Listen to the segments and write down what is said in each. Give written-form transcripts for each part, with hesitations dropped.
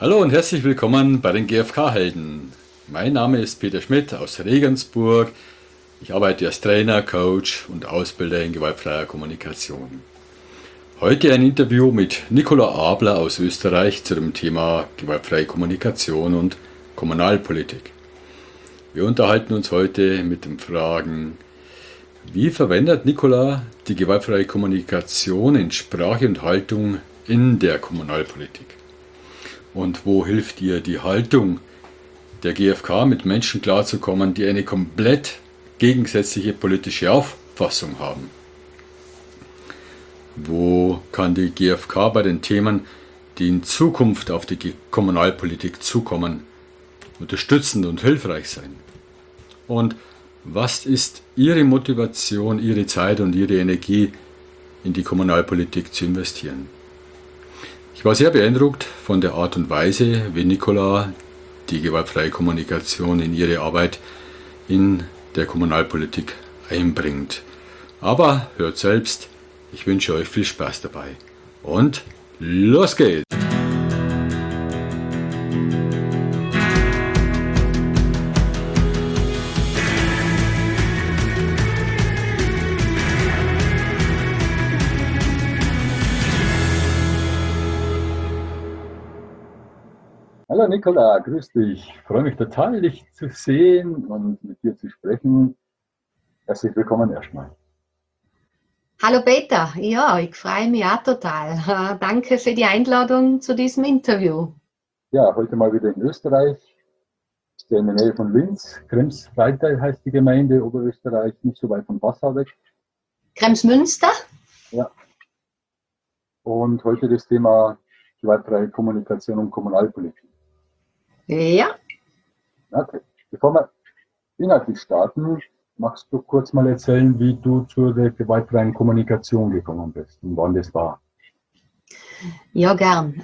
Hallo und herzlich willkommen bei den GfK-Helden. Mein Name ist Peter Schmidt aus Regensburg. Ich arbeite als Trainer, Coach und Ausbilder in gewaltfreier Kommunikation. Heute ein Interview mit Nicola Abler aus Österreich zu dem Thema gewaltfreie Kommunikation und Kommunalpolitik. Wir unterhalten uns heute mit den Fragen: Wie verwendet Nicola die gewaltfreie Kommunikation in Sprache und Haltung in der Kommunalpolitik? Und wo hilft ihr die Haltung der GfK, mit Menschen klarzukommen, die eine komplett gegensätzliche politische Auffassung haben? Wo kann die GfK bei den Themen, die in Zukunft auf die Kommunalpolitik zukommen, unterstützend und hilfreich sein? Und was ist Ihre Motivation, Ihre Zeit und Ihre Energie in die Kommunalpolitik zu investieren? Ich war sehr beeindruckt von der Art und Weise, wie Nicola die gewaltfreie Kommunikation in ihre Arbeit in der Kommunalpolitik einbringt. Aber hört selbst, ich wünsche euch viel Spaß dabei. Und los geht's! Hallo Nicola, grüß dich. Ich freue mich total, dich zu sehen und mit dir zu sprechen. Herzlich willkommen erstmal. Hallo Peter, ja, ich freue mich auch total. Danke für die Einladung zu diesem Interview. Ja, heute mal wieder in Österreich. Ist ja in der Nähe von Linz. Kremsreiter heißt die Gemeinde, Oberösterreich, nicht so weit von Passau weg. Kremsmünster? Ja. Und heute das Thema gewaltfreie Kommunikation und Kommunalpolitik. Ja. Okay. Bevor wir inhaltlich starten, magst du kurz mal erzählen, wie du zur gewaltfreien Kommunikation gekommen bist und wann das war? Ja, gern.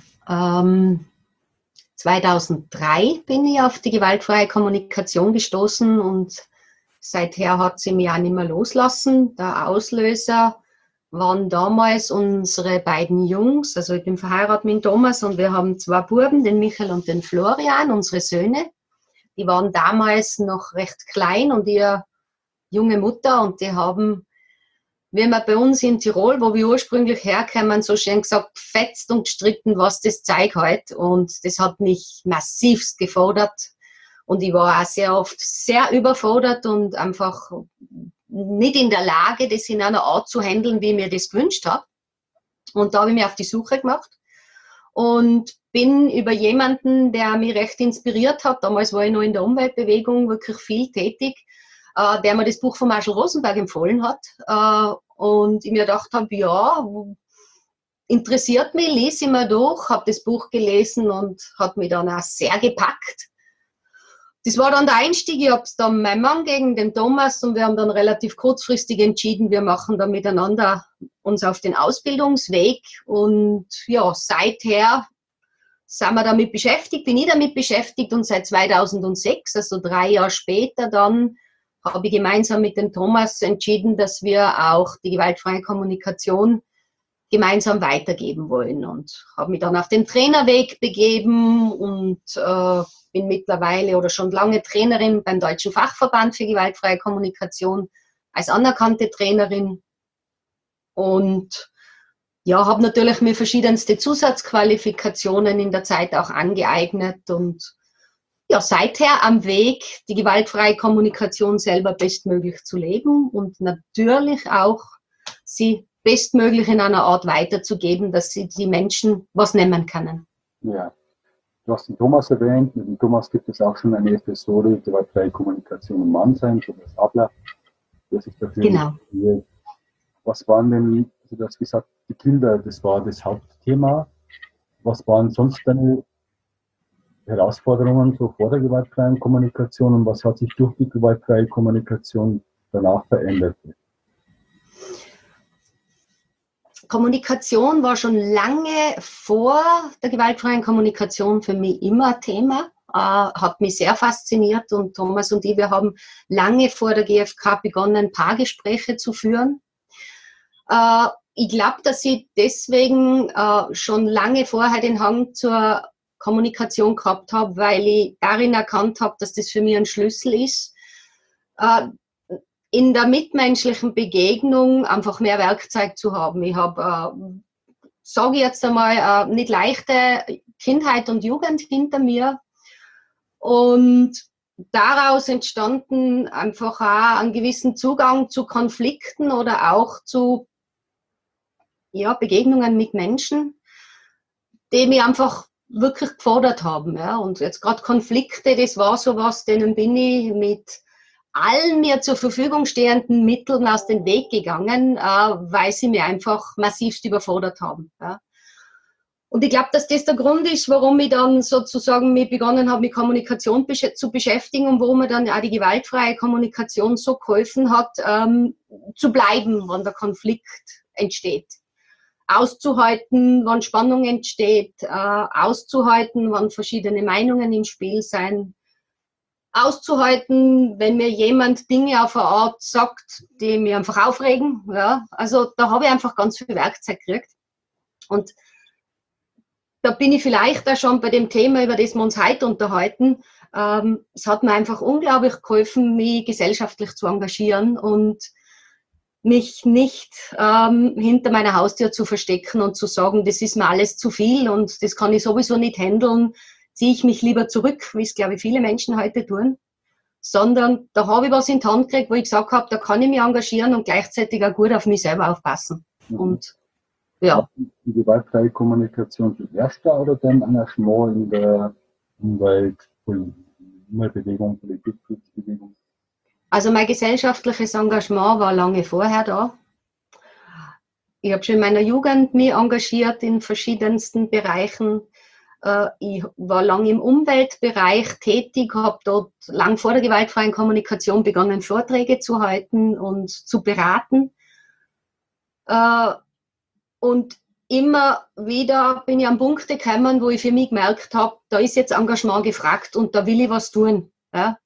2003 bin ich auf die gewaltfreie Kommunikation gestoßen und seither hat sie mich auch nicht mehr loslassen. Der Auslöser waren damals unsere beiden Jungs, also ich bin verheiratet mit Thomas und wir haben zwei Buben, den Michael und den Florian, unsere Söhne. Die waren damals noch recht klein und ihre junge Mutter und die haben, wie man bei uns in Tirol, wo wir ursprünglich herkommen, so schön gesagt, gefetzt und gestritten, was das Zeug halt. Und das hat mich massivst gefordert. Und ich war auch sehr oft sehr überfordert und einfach nicht in der Lage, das in einer Art zu handeln, wie ich mir das gewünscht habe. Und da habe ich mich auf die Suche gemacht und bin über jemanden, der mich recht inspiriert hat, damals war ich noch in der Umweltbewegung wirklich viel tätig, der mir das Buch von Marshall Rosenberg empfohlen hat. Und ich mir gedacht habe, ja, interessiert mich, lese ich mal durch, habe das Buch gelesen und hat mich dann auch sehr gepackt. Das war dann der Einstieg. Ich habe es dann meinem Mann gegen den Thomas und wir haben dann relativ kurzfristig entschieden, wir machen dann miteinander uns auf den Ausbildungsweg. Und ja, seither sind wir damit beschäftigt, bin ich damit beschäftigt und seit 2006, also 3 Jahre später, dann habe ich gemeinsam mit dem Thomas entschieden, dass wir auch die gewaltfreie Kommunikation gemeinsam weitergeben wollen und habe mich dann auf den Trainerweg begeben und bin mittlerweile oder schon lange Trainerin beim Deutschen Fachverband für gewaltfreie Kommunikation als anerkannte Trainerin und ja, habe natürlich mir verschiedenste Zusatzqualifikationen in der Zeit auch angeeignet und ja, seither am Weg, die gewaltfreie Kommunikation selber bestmöglich zu leben und natürlich auch sie bestmöglich in einer Art weiterzugeben, dass sie die Menschen was nehmen können. Ja, du hast den Thomas erwähnt. Mit dem Thomas gibt es auch schon eine Episode, gewaltfreie Kommunikation und Mannsein, Thomas Abler, der sich dafür interessiert. Was waren denn, also du hast gesagt, die Kinder, das war das Hauptthema. Was waren sonst deine Herausforderungen so vor der gewaltfreien Kommunikation und was hat sich durch die gewaltfreie Kommunikation danach verändert? Kommunikation war schon lange vor der gewaltfreien Kommunikation für mich immer Thema, hat mich sehr fasziniert und Thomas und ich, wir haben lange vor der GfK begonnen, Paargespräche zu führen. Ich glaube, dass ich deswegen schon lange vorher den Hang zur Kommunikation gehabt habe, weil ich darin erkannt habe, dass das für mich ein Schlüssel ist, in der mitmenschlichen Begegnung einfach mehr Werkzeug zu haben. Ich habe, sage ich jetzt einmal, nicht leichte Kindheit und Jugend hinter mir und daraus entstanden einfach auch einen gewissen Zugang zu Konflikten oder auch zu Begegnungen mit Menschen, die mich einfach wirklich gefordert haben. Ja. Und jetzt gerade Konflikte, das war sowas, denen bin ich mit allen mir zur Verfügung stehenden Mitteln aus dem Weg gegangen, weil sie mir einfach massivst überfordert haben. Ja. Und ich glaube, dass das der Grund ist, warum ich dann sozusagen begonnen habe, mit Kommunikation zu beschäftigen und warum mir dann auch die gewaltfreie Kommunikation so geholfen hat, zu bleiben, wenn der Konflikt entsteht. Auszuhalten, wann Spannung entsteht, auszuhalten, wann verschiedene Meinungen im Spiel sein, auszuhalten, wenn mir jemand Dinge auf eine Art sagt, die mich einfach aufregen. Ja. Also da habe ich einfach ganz viel Werkzeug gekriegt. Und da bin ich vielleicht auch schon bei dem Thema, über das wir uns heute unterhalten. Es hat mir einfach unglaublich geholfen, mich gesellschaftlich zu engagieren und mich nicht hinter meiner Haustür zu verstecken und zu sagen, das ist mir alles zu viel und das kann ich sowieso nicht handeln, ziehe ich mich lieber zurück, wie es, glaube ich, viele Menschen heute tun. Sondern da habe ich was in die Hand gekriegt, wo ich gesagt habe, da kann ich mich engagieren und gleichzeitig auch gut auf mich selber aufpassen. Und ja. Die gewaltfreie Kommunikation zuerst da oder dein Engagement in der Umweltbewegung, Politikbewegung? Also mein gesellschaftliches Engagement war lange vorher da. Ich habe schon in meiner Jugend mich engagiert in verschiedensten Bereichen. Ich war lange im Umweltbereich tätig, habe dort lang vor der gewaltfreien Kommunikation begonnen, Vorträge zu halten und zu beraten. Und immer wieder bin ich an Punkte gekommen, wo ich für mich gemerkt habe, da ist jetzt Engagement gefragt und da will ich was tun. Ja.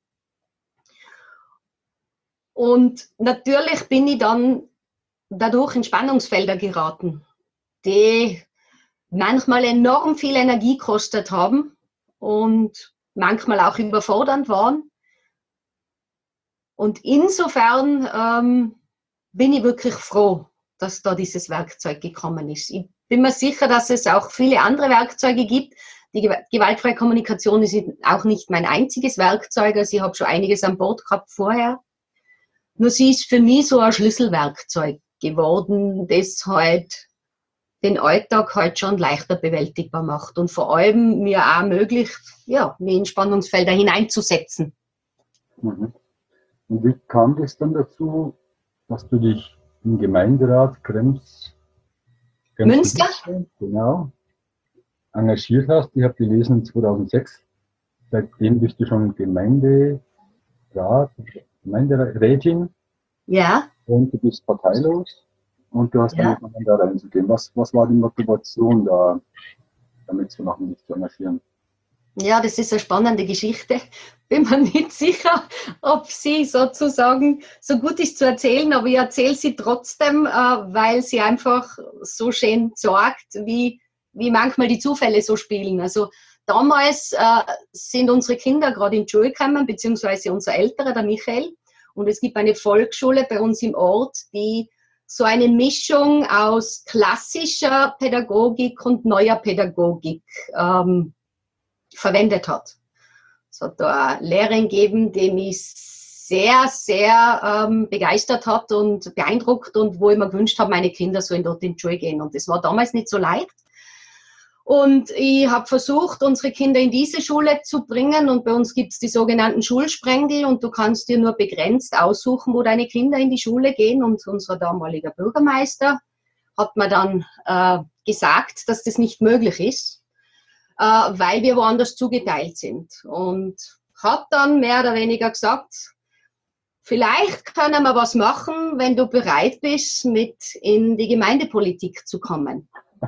Und natürlich bin ich dann dadurch in Spannungsfelder geraten, die manchmal enorm viel Energie gekostet haben und manchmal auch überfordernd waren. Und insofern bin ich wirklich froh, dass da dieses Werkzeug gekommen ist. Ich bin mir sicher, dass es auch viele andere Werkzeuge gibt. Die gewaltfreie Kommunikation ist auch nicht mein einziges Werkzeug. Also ich habe schon einiges an Bord gehabt vorher. Nur sie ist für mich so ein Schlüsselwerkzeug geworden, das halt den Alltag halt schon leichter bewältigbar macht und vor allem mir auch ermöglicht, mich in Spannungsfelder hineinzusetzen. Mhm. Und wie kam das dann dazu, dass du dich im Gemeinderat Krems Münster, genau, engagiert hast? Ich habe gelesen 2006. Seitdem bist du schon Gemeinderätin. Ja. Und du bist parteilos und du hast angefangen, da reinzugehen. Was war die Motivation da, damit zu machen, dich zu engagieren? Ja, das ist eine spannende Geschichte. Bin mir nicht sicher, ob sie sozusagen so gut ist zu erzählen, aber ich erzähle sie trotzdem, weil sie einfach so schön sagt, wie manchmal die Zufälle so spielen. Also damals sind unsere Kinder gerade in die Schule gekommen, beziehungsweise unser Älterer, der Michael. Und es gibt eine Volksschule bei uns im Ort, die so eine Mischung aus klassischer Pädagogik und neuer Pädagogik verwendet hat. Es hat da eine Lehrerin gegeben, die mich sehr, sehr begeistert hat und beeindruckt und wo ich mir gewünscht habe, meine Kinder sollen dort in die Schule gehen. Und das war damals nicht so leicht. Und ich habe versucht, unsere Kinder in diese Schule zu bringen. Und bei uns gibt es die sogenannten Schulsprengel und du kannst dir nur begrenzt aussuchen, wo deine Kinder in die Schule gehen. Und unser damaliger Bürgermeister hat mir dann gesagt, dass das nicht möglich ist, weil wir woanders zugeteilt sind. Und hat dann mehr oder weniger gesagt, vielleicht können wir was machen, wenn du bereit bist, mit in die Gemeindepolitik zu kommen.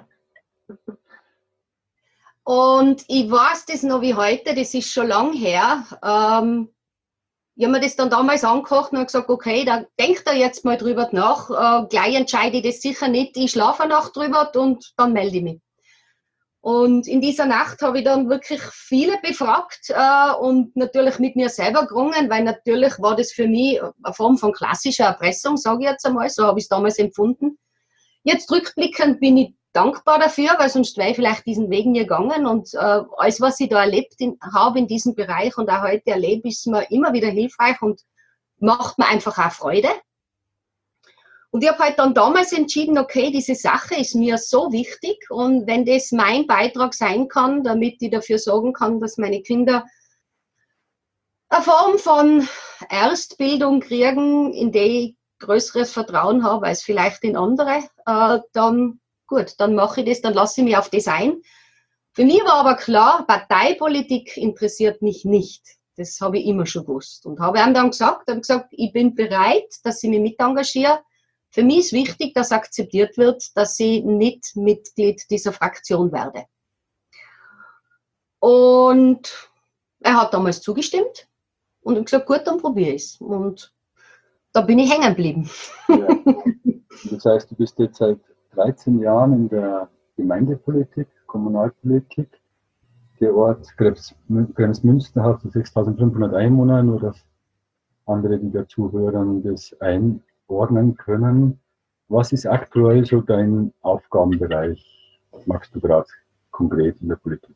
Und ich weiß das noch wie heute, das ist schon lang her. Ich habe mir das dann damals angekocht und habe gesagt, okay, da denk da jetzt mal drüber nach. Gleich entscheide ich das sicher nicht. Ich schlafe eine Nacht drüber und dann melde ich mich. Und in dieser Nacht habe ich dann wirklich viele befragt und natürlich mit mir selber gerungen, weil natürlich war das für mich eine Form von klassischer Erpressung, sage ich jetzt einmal, so habe ich es damals empfunden. Jetzt rückblickend bin ich dankbar dafür, weil sonst wäre ich vielleicht diesen Weg nie gegangen und alles, was ich da erlebt habe in diesem Bereich und auch heute erlebe, ist mir immer wieder hilfreich und macht mir einfach auch Freude. Und ich habe halt dann damals entschieden, okay, diese Sache ist mir so wichtig und wenn das mein Beitrag sein kann, damit ich dafür sorgen kann, dass meine Kinder eine Form von Erstbildung kriegen, in der ich größeres Vertrauen habe als vielleicht in andere, dann gut, dann mache ich das, dann lasse ich mich auf das ein. Für mich war aber klar, Parteipolitik interessiert mich nicht. Das habe ich immer schon gewusst und habe ihm dann gesagt, ich bin bereit, dass ich mich mit engagiere. Für mich ist wichtig, dass akzeptiert wird, dass ich nicht Mitglied dieser Fraktion werde. Und er hat damals zugestimmt und ich gesagt, gut, dann probiere ich es. Und da bin ich hängen geblieben. Ja. Das heißt, du bist jetzt seit 13 Jahren in der Gemeindepolitik, Kommunalpolitik. Der Ort Kremsmünster hat so 6.500 Einwohner, nur dass andere, die dazu hören, das einordnen können. Was ist aktuell so dein Aufgabenbereich? Was machst du gerade konkret in der Politik?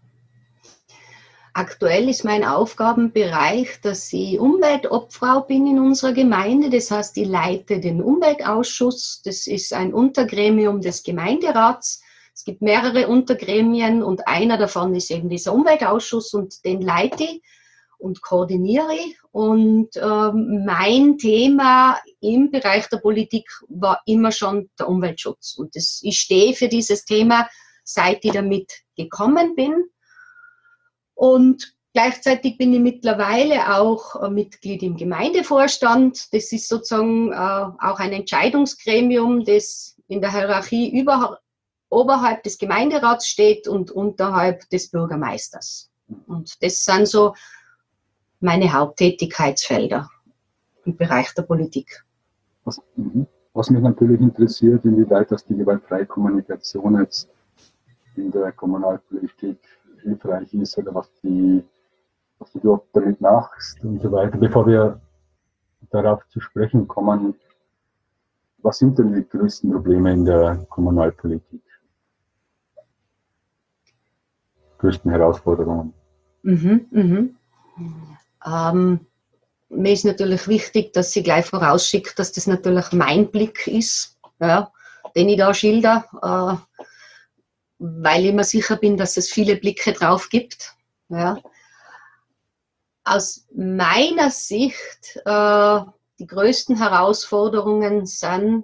Aktuell ist mein Aufgabenbereich, dass ich Umweltobfrau bin in unserer Gemeinde. Das heißt, ich leite den Umweltausschuss. Das ist ein Untergremium des Gemeinderats. Es gibt mehrere Untergremien und einer davon ist eben dieser Umweltausschuss und den leite ich und koordiniere ich. Und mein Thema im Bereich der Politik war immer schon der Umweltschutz. Und ich stehe für dieses Thema, seit ich damit gekommen bin. Und gleichzeitig bin ich mittlerweile auch Mitglied im Gemeindevorstand. Das ist sozusagen auch ein Entscheidungsgremium, das in der Hierarchie oberhalb des Gemeinderats steht und unterhalb des Bürgermeisters. Und das sind so meine Haupttätigkeitsfelder im Bereich der Politik. Was mich natürlich interessiert, inwieweit das die gewaltfreie Kommunikation jetzt in der Kommunalpolitik hilfreich ist oder was du damit machst und so weiter. Bevor wir darauf zu sprechen kommen, was sind denn die größten Probleme in der Kommunalpolitik? Größten Herausforderungen? Mir ist natürlich wichtig, dass ich gleich vorausschicke, dass das natürlich mein Blick ist, ja, den ich da schilder, weil ich mir sicher bin, dass es viele Blicke drauf gibt. Ja. Aus meiner Sicht, die größten Herausforderungen sind,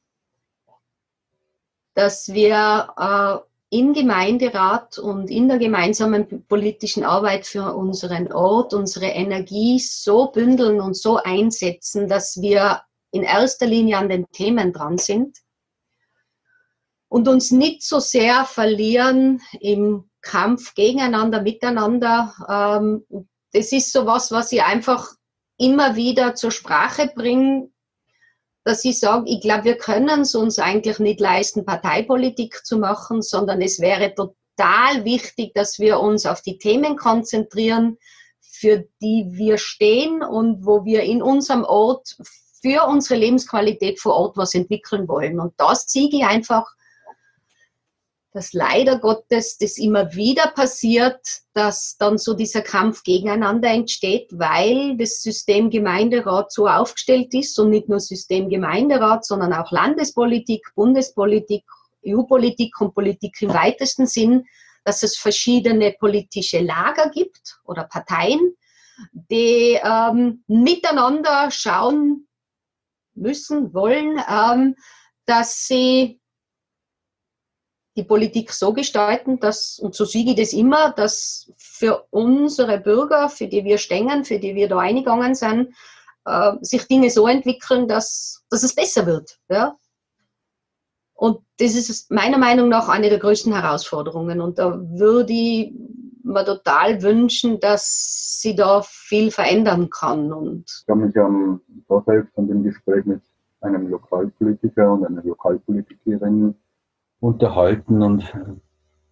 dass wir im Gemeinderat und in der gemeinsamen politischen Arbeit für unseren Ort unsere Energie so bündeln und so einsetzen, dass wir in erster Linie an den Themen dran sind und uns nicht so sehr verlieren im Kampf gegeneinander, miteinander. Das ist so was ich einfach immer wieder zur Sprache bringe, dass ich sage, ich glaube, wir können es uns eigentlich nicht leisten, Parteipolitik zu machen, sondern es wäre total wichtig, dass wir uns auf die Themen konzentrieren, für die wir stehen und wo wir in unserem Ort für unsere Lebensqualität vor Ort was entwickeln wollen. Und da sehe ich einfach, dass leider Gottes das immer wieder passiert, dass dann so dieser Kampf gegeneinander entsteht, weil das System Gemeinderat so aufgestellt ist und nicht nur System Gemeinderat, sondern auch Landespolitik, Bundespolitik, EU-Politik und Politik im weitesten Sinn, dass es verschiedene politische Lager gibt oder Parteien, die miteinander schauen müssen, wollen, dass sie die Politik so gestalten, dass, und so sehe ich das immer, dass für unsere Bürger, für die wir stehen, für die wir da eingegangen sind, sich Dinge so entwickeln, dass es besser wird. Ja? Und das ist meiner Meinung nach eine der größten Herausforderungen. Und da würde ich mir total wünschen, dass sie da viel verändern kann. Und ich habe mich am Vorfeld von dem Gespräch mit einem Lokalpolitiker und einer Lokalpolitikerin unterhalten und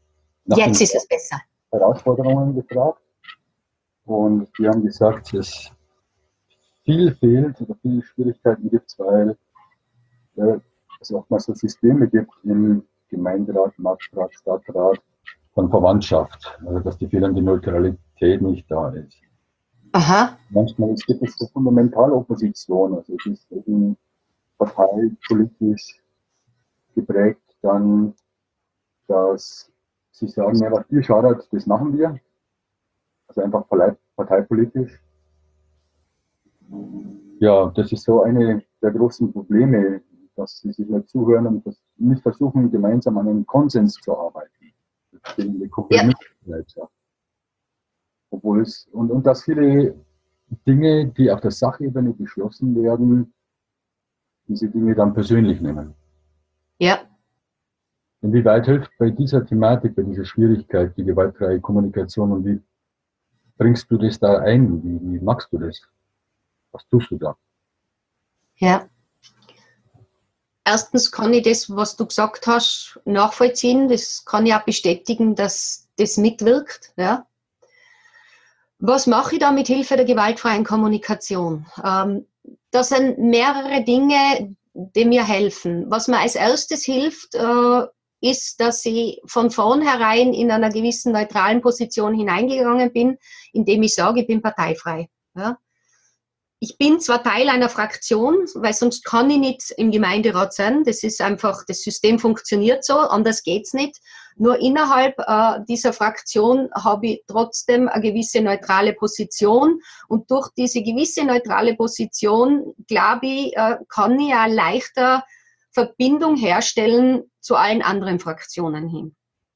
Jetzt ist es besser. Herausforderungen gefragt. Und die haben gesagt, dass viel fehlt oder viele Schwierigkeiten gibt, weil es oftmals so Systeme gibt im Gemeinderat, Marktrat, Stadtrat von Verwandtschaft, also dass die fehlende Neutralität nicht da ist. Aha. Manchmal gibt es so fundamentale Opposition, also es ist eben parteipolitisch geprägt, dann, dass sie sagen, ja, was ihr schadet, das machen wir. Also einfach parteipolitisch. Ja, das ist so eine der großen Probleme, dass sie sich nicht zuhören und nicht versuchen, gemeinsam an einem Konsens zu arbeiten. Das ist eine Kompromissbereitschaft. Obwohl es, und dass viele Dinge, die auf der Sachebene beschlossen werden, diese Dinge dann persönlich nehmen. Ja. Inwieweit hilft bei dieser Thematik, bei dieser Schwierigkeit die gewaltfreie Kommunikation und wie bringst du das da ein? Wie machst du das? Was tust du da? Ja. Erstens kann ich das, was du gesagt hast, nachvollziehen. Das kann ich auch bestätigen, dass das mitwirkt. Ja. Was mache ich da mit Hilfe der gewaltfreien Kommunikation? Das sind mehrere Dinge, die mir helfen. Was mir als erstes hilft, ist, dass ich von vornherein in einer gewissen neutralen Position hineingegangen bin, indem ich sage, ich bin parteifrei. Ja. Ich bin zwar Teil einer Fraktion, weil sonst kann ich nicht im Gemeinderat sein. Das ist einfach, das System funktioniert so, anders geht's nicht. Nur innerhalb dieser Fraktion habe ich trotzdem eine gewisse neutrale Position. Und durch diese gewisse neutrale Position, glaube ich, kann ich auch leichter Verbindung herstellen zu allen anderen Fraktionen hin.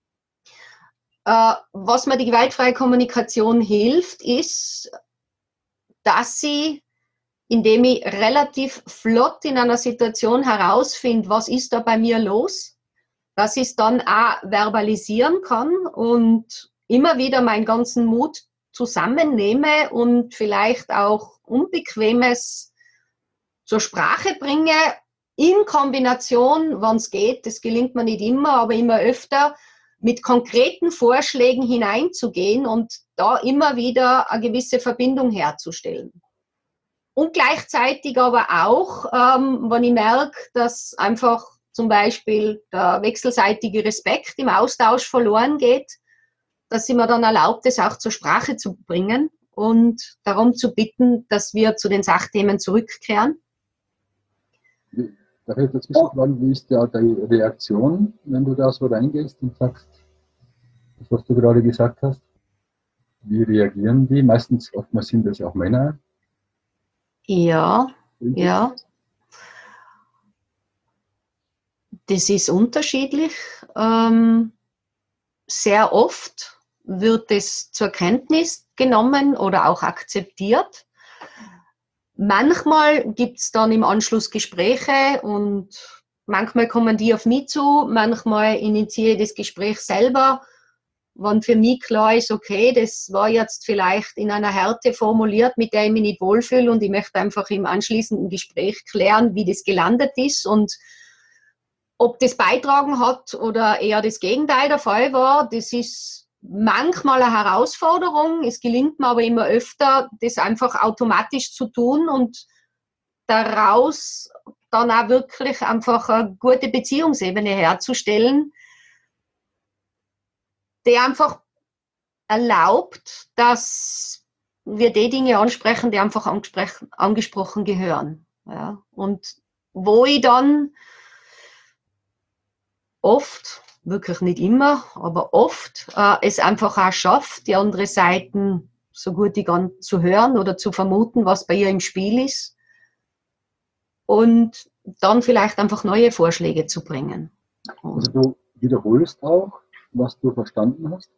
Was mir die gewaltfreie Kommunikation hilft, ist, dass sie, indem ich relativ flott in einer Situation herausfinde, was ist da bei mir los, dass ich es dann auch verbalisieren kann und immer wieder meinen ganzen Mut zusammennehme und vielleicht auch Unbequemes zur Sprache bringe, in Kombination, wenn es geht, das gelingt mir nicht immer, aber immer öfter, mit konkreten Vorschlägen hineinzugehen und da immer wieder eine gewisse Verbindung herzustellen. Und gleichzeitig aber auch, wenn ich merke, dass einfach zum Beispiel der wechselseitige Respekt im Austausch verloren geht, dass ich mir dann erlaubt, das auch zur Sprache zu bringen und darum zu bitten, dass wir zu den Sachthemen zurückkehren. Darf ich dazwischen fragen, wie ist da die Reaktion, wenn du da so reingehst und sagst, das, was du gerade gesagt hast? Wie reagieren die? Meistens, oftmals sind das auch Männer. Ja, ja. Das ist unterschiedlich. Sehr oft wird es zur Kenntnis genommen oder auch akzeptiert. Manchmal gibt es dann im Anschluss Gespräche und manchmal kommen die auf mich zu, manchmal initiiere ich das Gespräch selber, wenn für mich klar ist, okay, das war jetzt vielleicht in einer Härte formuliert, mit der ich mich nicht wohlfühle und ich möchte einfach im anschließenden Gespräch klären, wie das gelandet ist und ob das beitragen hat oder eher das Gegenteil der Fall war. Das ist manchmal eine Herausforderung. Es gelingt mir aber immer öfter, das einfach automatisch zu tun und daraus dann auch wirklich einfach eine gute Beziehungsebene herzustellen, die einfach erlaubt, dass wir die Dinge ansprechen, die einfach angesprochen gehören. Ja. Und wo ich dann oft, wirklich nicht immer, aber oft es einfach auch schafft, die andere Seite so gut ich kann zu hören oder zu vermuten, was bei ihr im Spiel ist und dann vielleicht einfach neue Vorschläge zu bringen. Also du wiederholst auch, was du verstanden hast?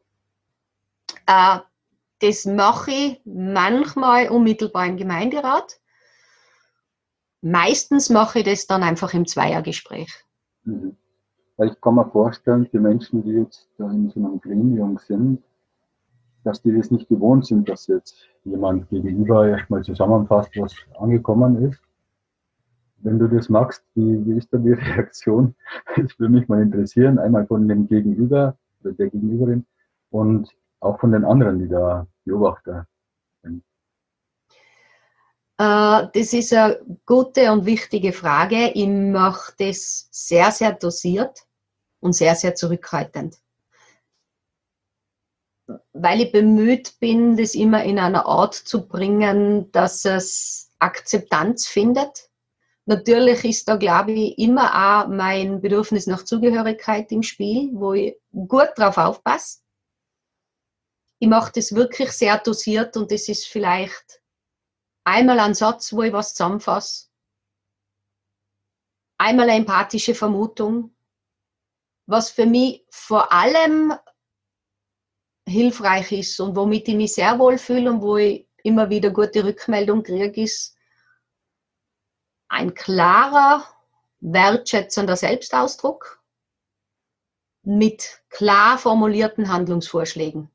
Das mache ich manchmal unmittelbar im Gemeinderat. Meistens mache ich das dann einfach im Zweiergespräch. Mhm. Weil ich kann mir vorstellen, die Menschen, die jetzt da in so einem Gremium sind, dass die das nicht gewohnt sind, dass jetzt jemand gegenüber erstmal zusammenfasst, was angekommen ist. Wenn du das magst, wie ist da die Reaktion? Das würde mich mal interessieren. Einmal von dem Gegenüber, oder der Gegenüberin und auch von den anderen, die da Beobachter sind? Das ist eine gute und wichtige Frage. Ich mache das sehr, sehr dosiert und sehr, sehr zurückhaltend. Weil ich bemüht bin, das immer in einer Art zu bringen, dass es Akzeptanz findet. Natürlich ist da, glaube ich, immer auch mein Bedürfnis nach Zugehörigkeit im Spiel, wo ich gut drauf aufpasse. Ich mache das wirklich sehr dosiert und das ist vielleicht einmal ein Satz, wo ich was zusammenfasse, einmal eine empathische Vermutung. Was für mich vor allem hilfreich ist und womit ich mich sehr wohl fühle und wo ich immer wieder gute Rückmeldung kriege, ist ein klarer, wertschätzender Selbstausdruck mit klar formulierten Handlungsvorschlägen.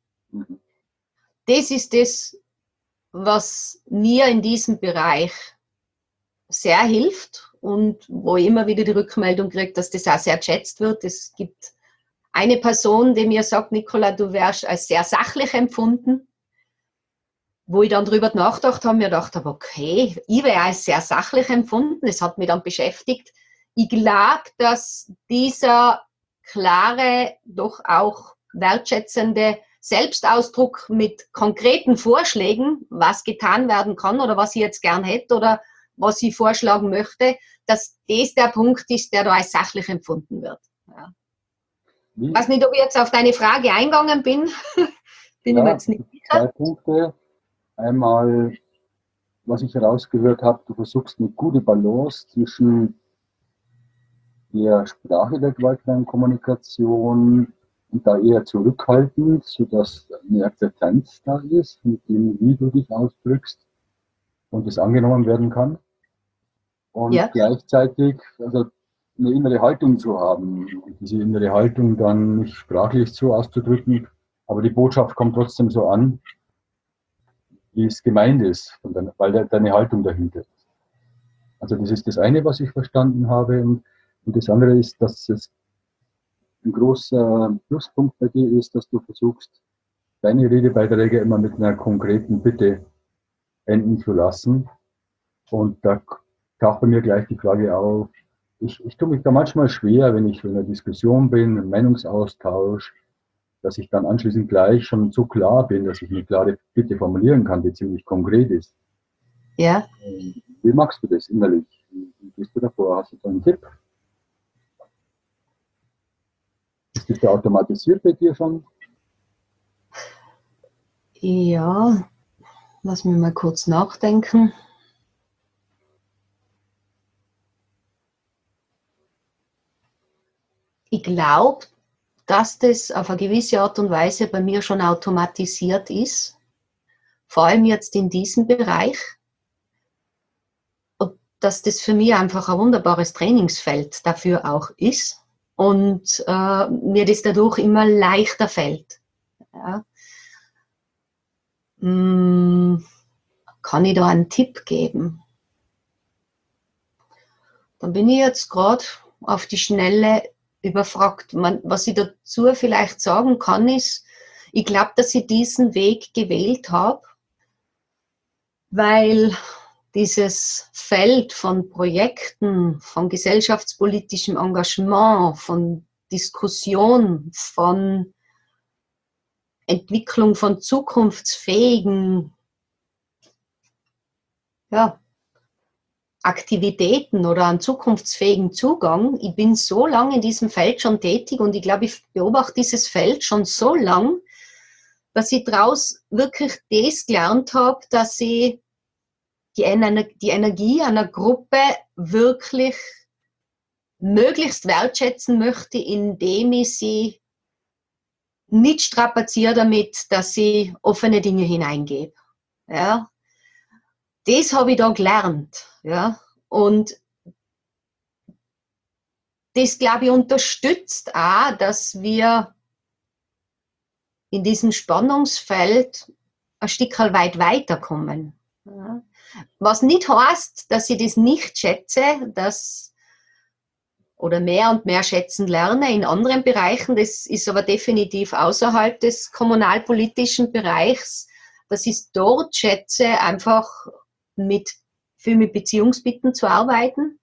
Das ist das, was mir in diesem Bereich sehr hilft und wo ich immer wieder die Rückmeldung kriege, dass das auch sehr geschätzt wird. Es gibt eine Person, die mir sagt, Nicola, du wärst als sehr sachlich empfunden. Wo ich dann drüber nachgedacht habe, mir gedacht habe, okay, ich wäre als sehr sachlich empfunden. Das hat mich dann beschäftigt. Ich glaube, dass dieser klare, doch auch wertschätzende Selbstausdruck mit konkreten Vorschlägen, was getan werden kann oder was ich jetzt gern hätte oder was ich vorschlagen möchte, dass das der Punkt ist, der da als sachlich empfunden wird. Ja. Ich weiß nicht, ob ich jetzt auf deine Frage eingegangen bin. Bin ich mir jetzt nicht sicher. 2 Punkte. Einmal, was ich herausgehört habe, du versuchst eine gute Balance zwischen der Sprache der gewaltfreien Kommunikation und da eher zurückhaltend, sodass eine Akzeptanz da ist, mit dem, wie du dich ausdrückst und es angenommen werden kann. Und gleichzeitig also eine innere Haltung zu haben und diese innere Haltung dann nicht sprachlich so auszudrücken, aber die Botschaft kommt trotzdem so an, wie es gemeint ist, weil deine Haltung dahinter ist. Also das ist das eine, was ich verstanden habe. Und das andere ist, dass es ein großer Pluspunkt bei dir ist, dass du versuchst, deine Redebeiträge immer mit einer konkreten Bitte enden zu lassen. Und da taucht bei mir gleich die Frage auf, ich tue mich da manchmal schwer, wenn ich in einer Diskussion bin, im Meinungsaustausch, dass ich dann anschließend gleich schon so klar bin, dass ich eine klare Bitte formulieren kann, die ziemlich konkret ist. Ja. Wie machst du das innerlich? Wie gehst du davor? Hast du da einen Tipp? Ist das da automatisiert bei dir schon? Ja, lass mich mal kurz nachdenken. Ich glaube, dass das auf eine gewisse Art und Weise bei mir schon automatisiert ist. Vor allem jetzt in diesem Bereich. Und dass das für mich einfach ein wunderbares Trainingsfeld dafür auch ist. Und mir das dadurch immer leichter fällt. Ja. Kann ich da einen Tipp geben? Dann bin ich jetzt gerade auf die Schnelle überfragt. Was ich dazu vielleicht sagen kann, ist, ich glaube, dass ich diesen Weg gewählt habe, weil dieses Feld von Projekten, von gesellschaftspolitischem Engagement, von Diskussion, von Entwicklung von zukunftsfähigen Aktivitäten oder einen zukunftsfähigen Zugang. Ich bin so lange in diesem Feld schon tätig und ich glaube, ich beobachte dieses Feld schon so lang, dass ich daraus wirklich das gelernt habe, dass ich die Energie einer Gruppe wirklich möglichst wertschätzen möchte, indem ich sie nicht strapaziere damit, dass ich offene Dinge hineingebe. Ja. Das habe ich da gelernt. Ja. Und das, glaube ich, unterstützt auch, dass wir in diesem Spannungsfeld ein Stück weit weiterkommen. Ja. Was nicht heißt, dass ich das nicht schätze, oder mehr und mehr schätzen lerne in anderen Bereichen. Das ist aber definitiv außerhalb des kommunalpolitischen Bereichs. Das ist dort, schätze, einfach viel mit Beziehungsbitten zu arbeiten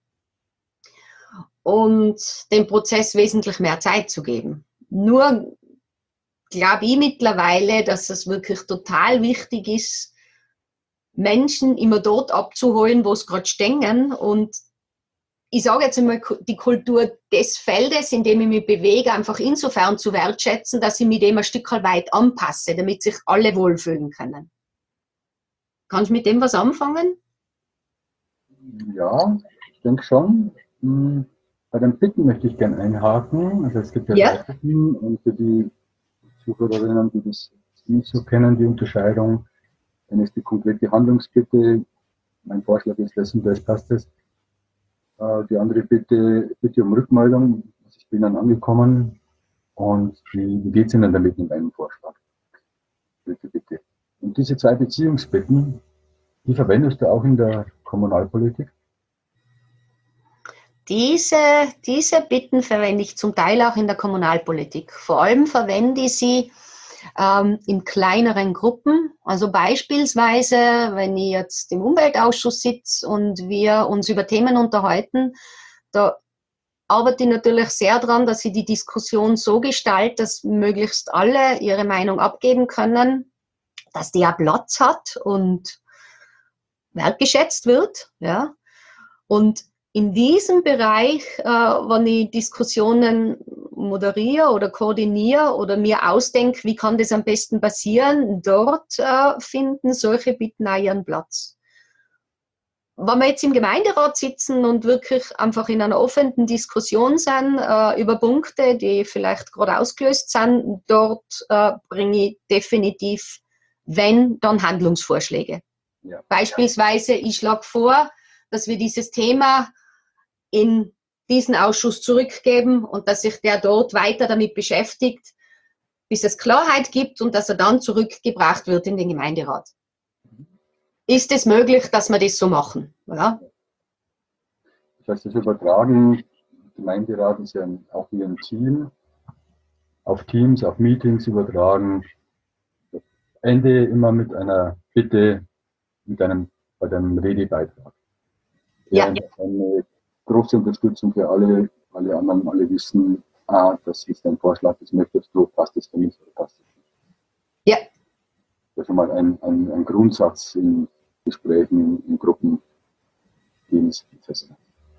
und dem Prozess wesentlich mehr Zeit zu geben. Nur glaube ich mittlerweile, dass es wirklich total wichtig ist, Menschen immer dort abzuholen, wo es gerade stehen. Und ich sage jetzt einmal, die Kultur des Feldes, in dem ich mich bewege, einfach insofern zu wertschätzen, dass ich mich dem ein Stück weit anpasse, damit sich alle wohlfühlen können. Kannst du mit dem was anfangen? Ja, ich denke schon. Bei den Bitten möchte ich gerne einhaken. Also es gibt ja drei Bitten und für die Zuhörerinnen, die das nicht so kennen, die Unterscheidung, dann ist die konkrete Handlungsbitte. Mein Vorschlag ist, das passt es. Die andere Bitte um Rückmeldung. Also ich bin dann angekommen und wie geht es Ihnen damit mit einem Vorschlag? Bitte. Und diese zwei Beziehungsbitten, die verwendest du auch in der Kommunalpolitik? Diese Bitten verwende ich zum Teil auch in der Kommunalpolitik. Vor allem verwende ich sie in kleineren Gruppen. Also beispielsweise, wenn ich jetzt im Umweltausschuss sitze und wir uns über Themen unterhalten, da arbeite ich natürlich sehr daran, dass ich die Diskussion so gestalte, dass möglichst alle ihre Meinung abgeben können, dass die auch Platz hat und wertgeschätzt wird. Ja. Und in diesem Bereich, wenn ich Diskussionen moderiere oder koordiniere oder mir ausdenke, wie kann das am besten passieren, dort finden solche Bitten auch ihren Platz. Wenn wir jetzt im Gemeinderat sitzen und wirklich einfach in einer offenen Diskussion sind über Punkte, die vielleicht gerade ausgelöst sind, dort bringe ich definitiv, wenn, dann Handlungsvorschläge. Ja. Beispielsweise, ich schlage vor, dass wir dieses Thema in diesen Ausschuss zurückgeben und dass sich der dort weiter damit beschäftigt, bis es Klarheit gibt und dass er dann zurückgebracht wird in den Gemeinderat. Ist es möglich, dass wir das so machen? Ja? Das heißt, das Übertragen, Gemeinderat ist ja auch wie ein Team, auf Teams, auf Meetings übertragen. Das Ende immer mit einer Bitte, bei einem Redebeitrag. Ja. Eine große Unterstützung für alle anderen, alle wissen, das ist ein Vorschlag, das möchtest du, passt das für mich oder passt das nicht. Ja. Das ist schon mal ein Grundsatz in Gesprächen, in Gruppen, Teams, etc.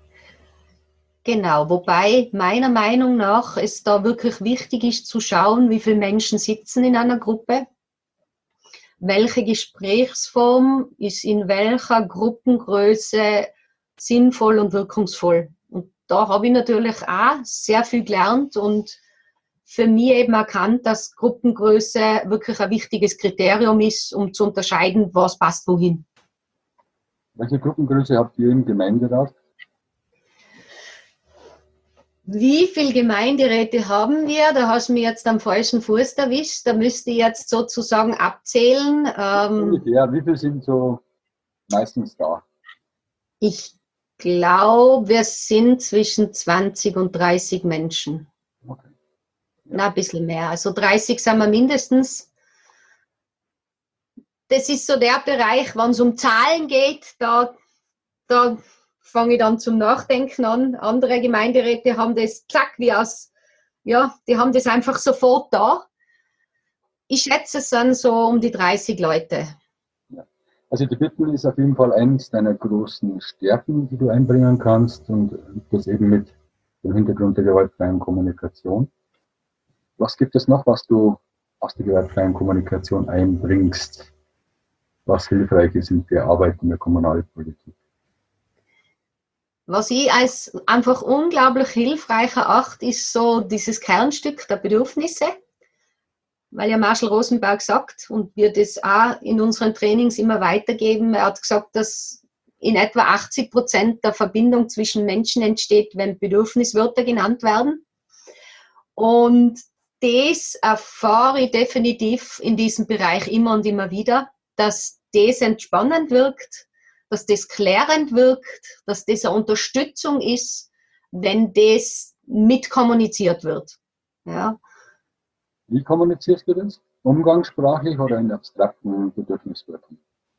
Genau, wobei meiner Meinung nach es da wirklich wichtig ist zu schauen, wie viele Menschen sitzen in einer Gruppe, welche Gesprächsform ist in welcher Gruppengröße sinnvoll und wirkungsvoll. Und da habe ich natürlich auch sehr viel gelernt und für mich eben erkannt, dass Gruppengröße wirklich ein wichtiges Kriterium ist, um zu unterscheiden, was passt wohin. Welche Gruppengröße habt ihr im Gemeinderat? Wie viele Gemeinderäte haben wir? Da hast du mich jetzt am falschen Fuß erwischt. Da müsste ich jetzt sozusagen abzählen. Ungefähr, wie viele sind so meistens da? Ich glaube, wir sind zwischen 20 und 30 Menschen. Okay. Ja. Na, ein bisschen mehr. Also 30 sind wir mindestens. Das ist so der Bereich, wenn es um Zahlen geht, da fange ich dann zum Nachdenken an. Andere Gemeinderäte haben das zack wie aus, ja, die haben das einfach sofort da. Ich schätze, es sind so um die 30 Leute. Ja. Also die Bitten ist auf jeden Fall eines deiner großen Stärken, die du einbringen kannst und das eben mit dem Hintergrund der gewaltfreien Kommunikation. Was gibt es noch, was du aus der gewaltfreien Kommunikation einbringst, was hilfreich ist in der Arbeit in der Kommunalpolitik? Was ich als einfach unglaublich hilfreich erachte, ist so dieses Kernstück der Bedürfnisse. Weil ja Marshall Rosenberg sagt, und wir das auch in unseren Trainings immer weitergeben, er hat gesagt, dass in etwa 80% der Verbindung zwischen Menschen entsteht, wenn Bedürfniswörter genannt werden. Und das erfahre ich definitiv in diesem Bereich immer und immer wieder, dass das entspannend wirkt, dass das klärend wirkt, dass das eine Unterstützung ist, wenn das mitkommuniziert wird. Ja. Wie kommunizierst du das? Umgangssprachlich oder in abstrakten Bedürfniswörtern?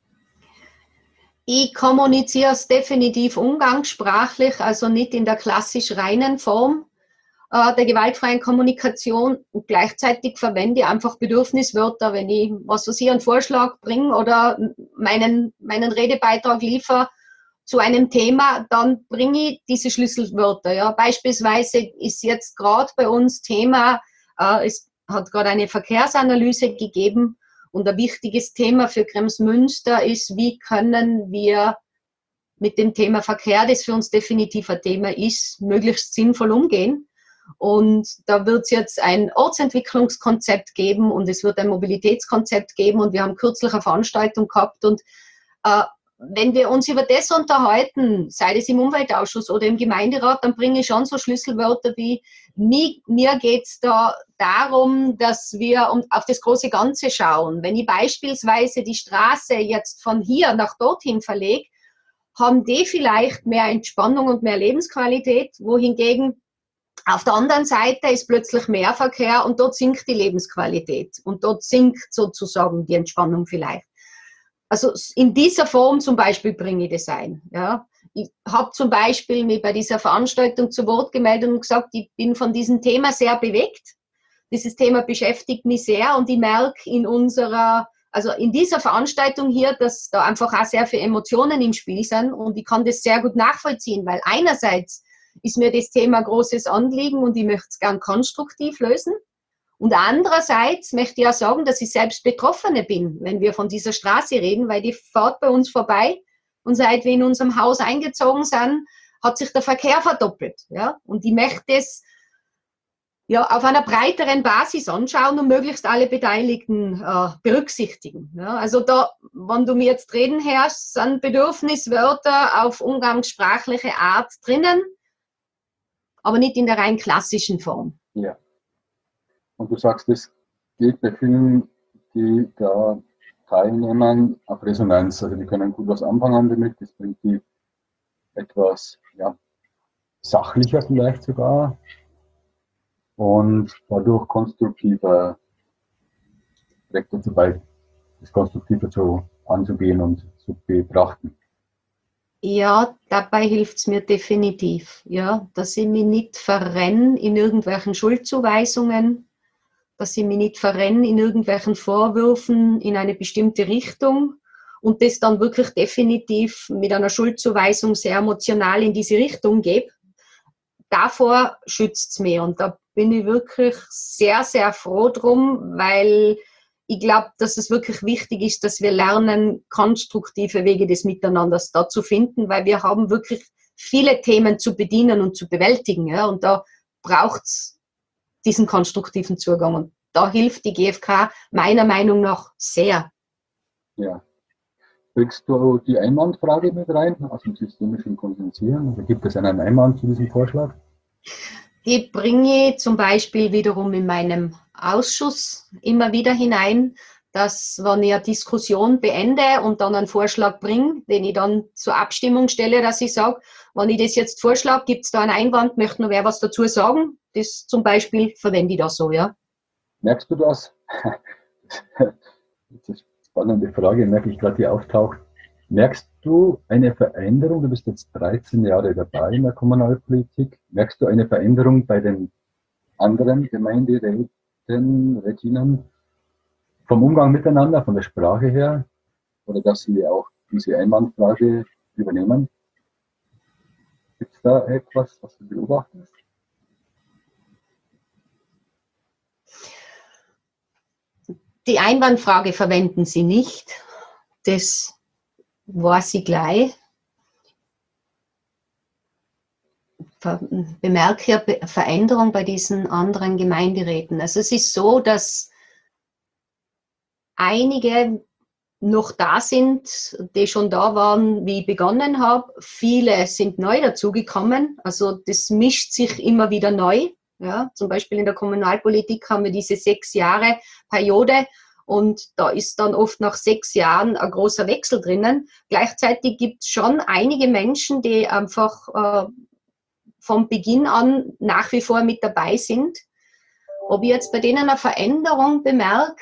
Ich kommuniziere es definitiv umgangssprachlich, also nicht in der klassisch reinen Form der gewaltfreien Kommunikation, und gleichzeitig verwende ich einfach Bedürfniswörter, wenn ich, was weiß ich, einen Vorschlag bringe oder meinen Redebeitrag liefere zu einem Thema, dann bringe ich diese Schlüsselwörter. Ja. Beispielsweise ist jetzt gerade bei uns Thema, es hat gerade eine Verkehrsanalyse gegeben, und ein wichtiges Thema für Kremsmünster ist, wie können wir mit dem Thema Verkehr, das für uns definitiv ein Thema ist, möglichst sinnvoll umgehen. Und da wird es jetzt ein Ortsentwicklungskonzept geben und es wird ein Mobilitätskonzept geben, und wir haben kürzlich eine Veranstaltung gehabt, und wenn wir uns über das unterhalten, sei es im Umweltausschuss oder im Gemeinderat, dann bringe ich schon so Schlüsselwörter wie, mir geht es da darum, dass wir auf das große Ganze schauen. Wenn ich beispielsweise die Straße jetzt von hier nach dorthin verlege, haben die vielleicht mehr Entspannung und mehr Lebensqualität, wohingegen auf der anderen Seite ist plötzlich mehr Verkehr und dort sinkt die Lebensqualität und dort sinkt sozusagen die Entspannung vielleicht. Also in dieser Form zum Beispiel bringe ich das ein. Ja. Ich habe zum Beispiel mich bei dieser Veranstaltung zu Wort gemeldet und gesagt, ich bin von diesem Thema sehr bewegt. Dieses Thema beschäftigt mich sehr, und ich merke in dieser Veranstaltung hier, dass da einfach auch sehr viele Emotionen im Spiel sind, und ich kann das sehr gut nachvollziehen, weil einerseits ist mir das Thema ein großes Anliegen und ich möchte es gern konstruktiv lösen. Und andererseits möchte ich auch sagen, dass ich selbst Betroffene bin, wenn wir von dieser Straße reden, weil die fährt bei uns vorbei, und seit wir in unserem Haus eingezogen sind, hat sich der Verkehr verdoppelt. Ja? Und ich möchte das auf einer breiteren Basis anschauen und möglichst alle Beteiligten berücksichtigen. Ja? Also da, wenn du mir jetzt reden hörst, sind Bedürfniswörter auf umgangssprachliche Art drinnen, aber nicht in der rein klassischen Form. Ja. Und du sagst, das geht bei vielen, die da teilnehmen, auf Resonanz. Also die können gut was anfangen damit, das bringt die etwas sachlicher vielleicht sogar und dadurch konstruktiver, trägt dazu bei, das konstruktiver anzugehen und zu betrachten. Ja, dabei hilft es mir definitiv, ja, dass ich mich nicht verrenne in irgendwelchen Schuldzuweisungen, dass ich mich nicht verrenne in irgendwelchen Vorwürfen in eine bestimmte Richtung und das dann wirklich definitiv mit einer Schuldzuweisung sehr emotional in diese Richtung gebe. Davor schützt es mich, und da bin ich wirklich sehr, sehr froh drum, weil ich glaube, dass es wirklich wichtig ist, dass wir lernen, konstruktive Wege des Miteinanders da zu finden, weil wir haben wirklich viele Themen zu bedienen und zu bewältigen. Ja? Und da braucht es diesen konstruktiven Zugang. Und da hilft die GfK meiner Meinung nach sehr. Ja. Bringst du die Einwandfrage mit rein, aus dem systemischen Konsensieren? Also gibt es einen Einwand zu diesem Vorschlag? Die bringe ich zum Beispiel wiederum in meinem Ausschuss immer wieder hinein, dass, wenn ich eine Diskussion beende und dann einen Vorschlag bringe, den ich dann zur Abstimmung stelle, dass ich sage, wenn ich das jetzt vorschlage, gibt es da einen Einwand, möchte noch wer was dazu sagen? Das zum Beispiel verwende ich da so, ja. Merkst du das? Das ist eine spannende Frage, merke ich gerade, die auftaucht. Merkst du eine Veränderung? Du bist jetzt 13 Jahre dabei in der Kommunalpolitik. Merkst du eine Veränderung bei den anderen Gemeinderäten, Rätinnen vom Umgang miteinander, von der Sprache her? Oder dass sie auch diese Einwandfrage übernehmen? Gibt es da etwas, was du beobachtest? Die Einwandfrage verwenden sie nicht. Das war sie gleich. Bemerke ja Veränderung bei diesen anderen Gemeinderäten. Also es ist so, dass einige noch da sind, die schon da waren, wie ich begonnen habe. Viele sind neu dazugekommen. Also das mischt sich immer wieder neu. Ja, zum Beispiel in der Kommunalpolitik haben wir diese 6 Jahre Periode. Und da ist dann oft nach 6 Jahren ein großer Wechsel drinnen. Gleichzeitig gibt es schon einige Menschen, die einfach vom Beginn an nach wie vor mit dabei sind. Ob ich jetzt bei denen eine Veränderung bemerke,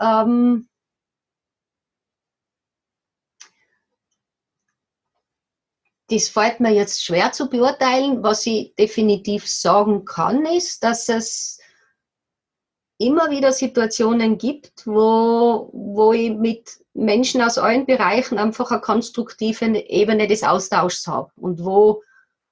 das fällt mir jetzt schwer zu beurteilen. Was ich definitiv sagen kann, ist, dass es immer wieder Situationen gibt, wo ich mit Menschen aus allen Bereichen einfach eine konstruktive Ebene des Austauschs habe. Und wo,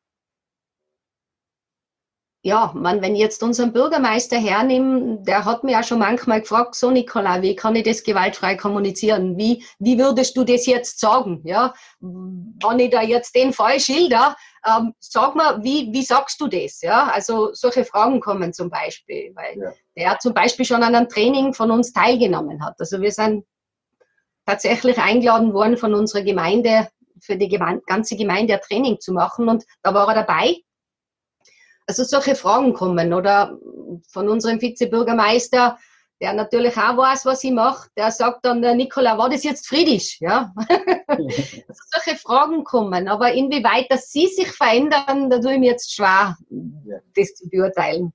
ja, wenn ich jetzt unseren Bürgermeister hernehme, der hat mir ja schon manchmal gefragt, so Nicola, wie kann ich das gewaltfrei kommunizieren? Wie würdest du das jetzt sagen? Ja, wenn ich da jetzt den Fall schilder, sag mal, wie sagst du das? Ja, also solche Fragen kommen zum Beispiel, weil der zum Beispiel schon an einem Training von uns teilgenommen hat. Also wir sind tatsächlich eingeladen worden von unserer Gemeinde, für die ganze Gemeinde ein Training zu machen, und da war er dabei. Also solche Fragen kommen, oder von unserem Vizebürgermeister, der natürlich auch weiß, was ich mache, der sagt dann, Nicola, war das jetzt friedisch? Ja? Also solche Fragen kommen, aber inwieweit, dass sie sich verändern, da tue ich mir jetzt schwer, das zu beurteilen.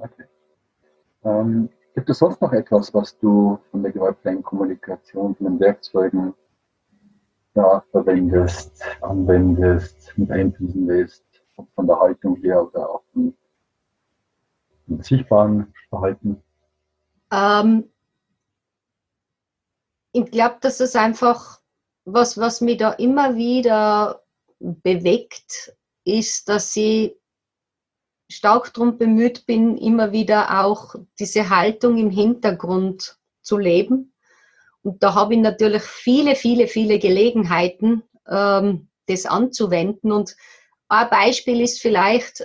Okay. Gibt es sonst noch etwas, was du von der gewaltfreien Kommunikation, von den Werkzeugen verwendest, anwendest, mit einfließen lässt? Von der Haltung her oder auch vom sichtbaren Verhalten? Ich glaube, dass es einfach, was mich da immer wieder bewegt, ist, dass ich stark darum bemüht bin, immer wieder auch diese Haltung im Hintergrund zu leben. Und da habe ich natürlich viele, viele, viele Gelegenheiten, das anzuwenden. Und ein Beispiel ist vielleicht,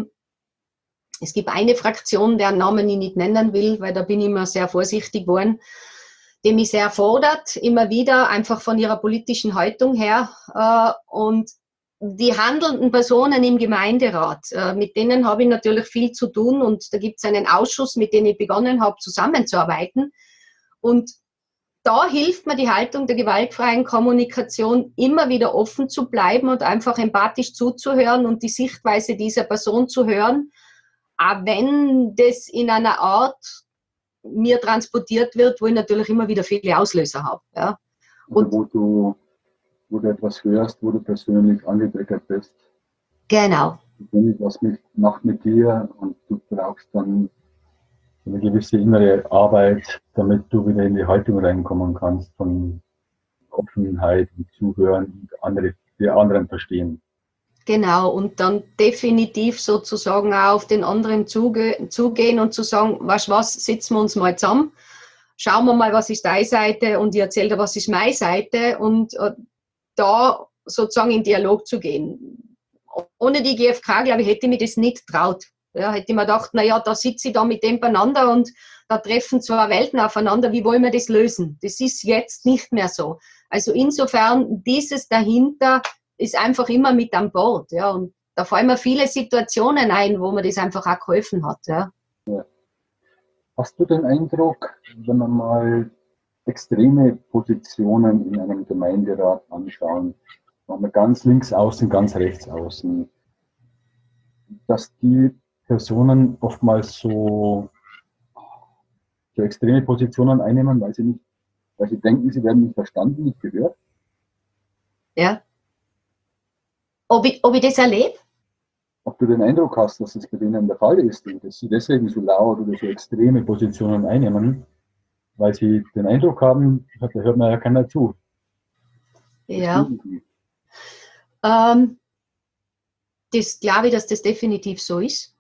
es gibt eine Fraktion, deren Namen ich nicht nennen will, weil da bin ich immer sehr vorsichtig geworden, die mich sehr fordert, immer wieder, einfach von ihrer politischen Haltung her. Und die handelnden Personen im Gemeinderat, mit denen habe ich natürlich viel zu tun, und da gibt es einen Ausschuss, mit dem ich begonnen habe, zusammenzuarbeiten. Und da hilft mir die Haltung der gewaltfreien Kommunikation, immer wieder offen zu bleiben und einfach empathisch zuzuhören und die Sichtweise dieser Person zu hören, auch wenn das in einer Art mir transportiert wird, wo ich natürlich immer wieder viele Auslöser habe. Ja. Und wo du etwas hörst, wo du persönlich angetriggert bist. Genau. Wenn etwas macht mit dir und du brauchst dann eine gewisse innere Arbeit, damit du wieder in die Haltung reinkommen kannst von Offenheit und Zuhören und die anderen verstehen. Genau, und dann definitiv sozusagen auch auf den anderen zugehen und zu sagen, weißt du was, sitzen wir uns mal zusammen, schauen wir mal, was ist deine Seite, und ich erzähle dir, was ist meine Seite, und da sozusagen in Dialog zu gehen. Ohne die GfK, glaube ich, hätte ich mir das nicht traut. Ja, hätte ich mir gedacht, naja, da sitze ich da mit dem beieinander und da treffen zwei Welten aufeinander, wie wollen wir das lösen? Das ist jetzt nicht mehr so. Also insofern, dieses dahinter ist einfach immer mit an Bord. Ja, und da fallen mir viele Situationen ein, wo mir das einfach auch geholfen hat. Ja. Ja. Hast du den Eindruck, wenn man mal extreme Positionen in einem Gemeinderat anschauen, machen wir ganz links außen, ganz rechts außen, dass die Personen oftmals so extreme Positionen einnehmen, weil sie denken, sie werden nicht verstanden, nicht gehört? Ja. Ob ich das erlebe? Ob du den Eindruck hast, dass es bei denen der Fall ist, dass sie deswegen so laut oder so extreme Positionen einnehmen, weil sie den Eindruck haben, da hört mir ja keiner zu. Ja. Das glaube ich, dass das definitiv so ist.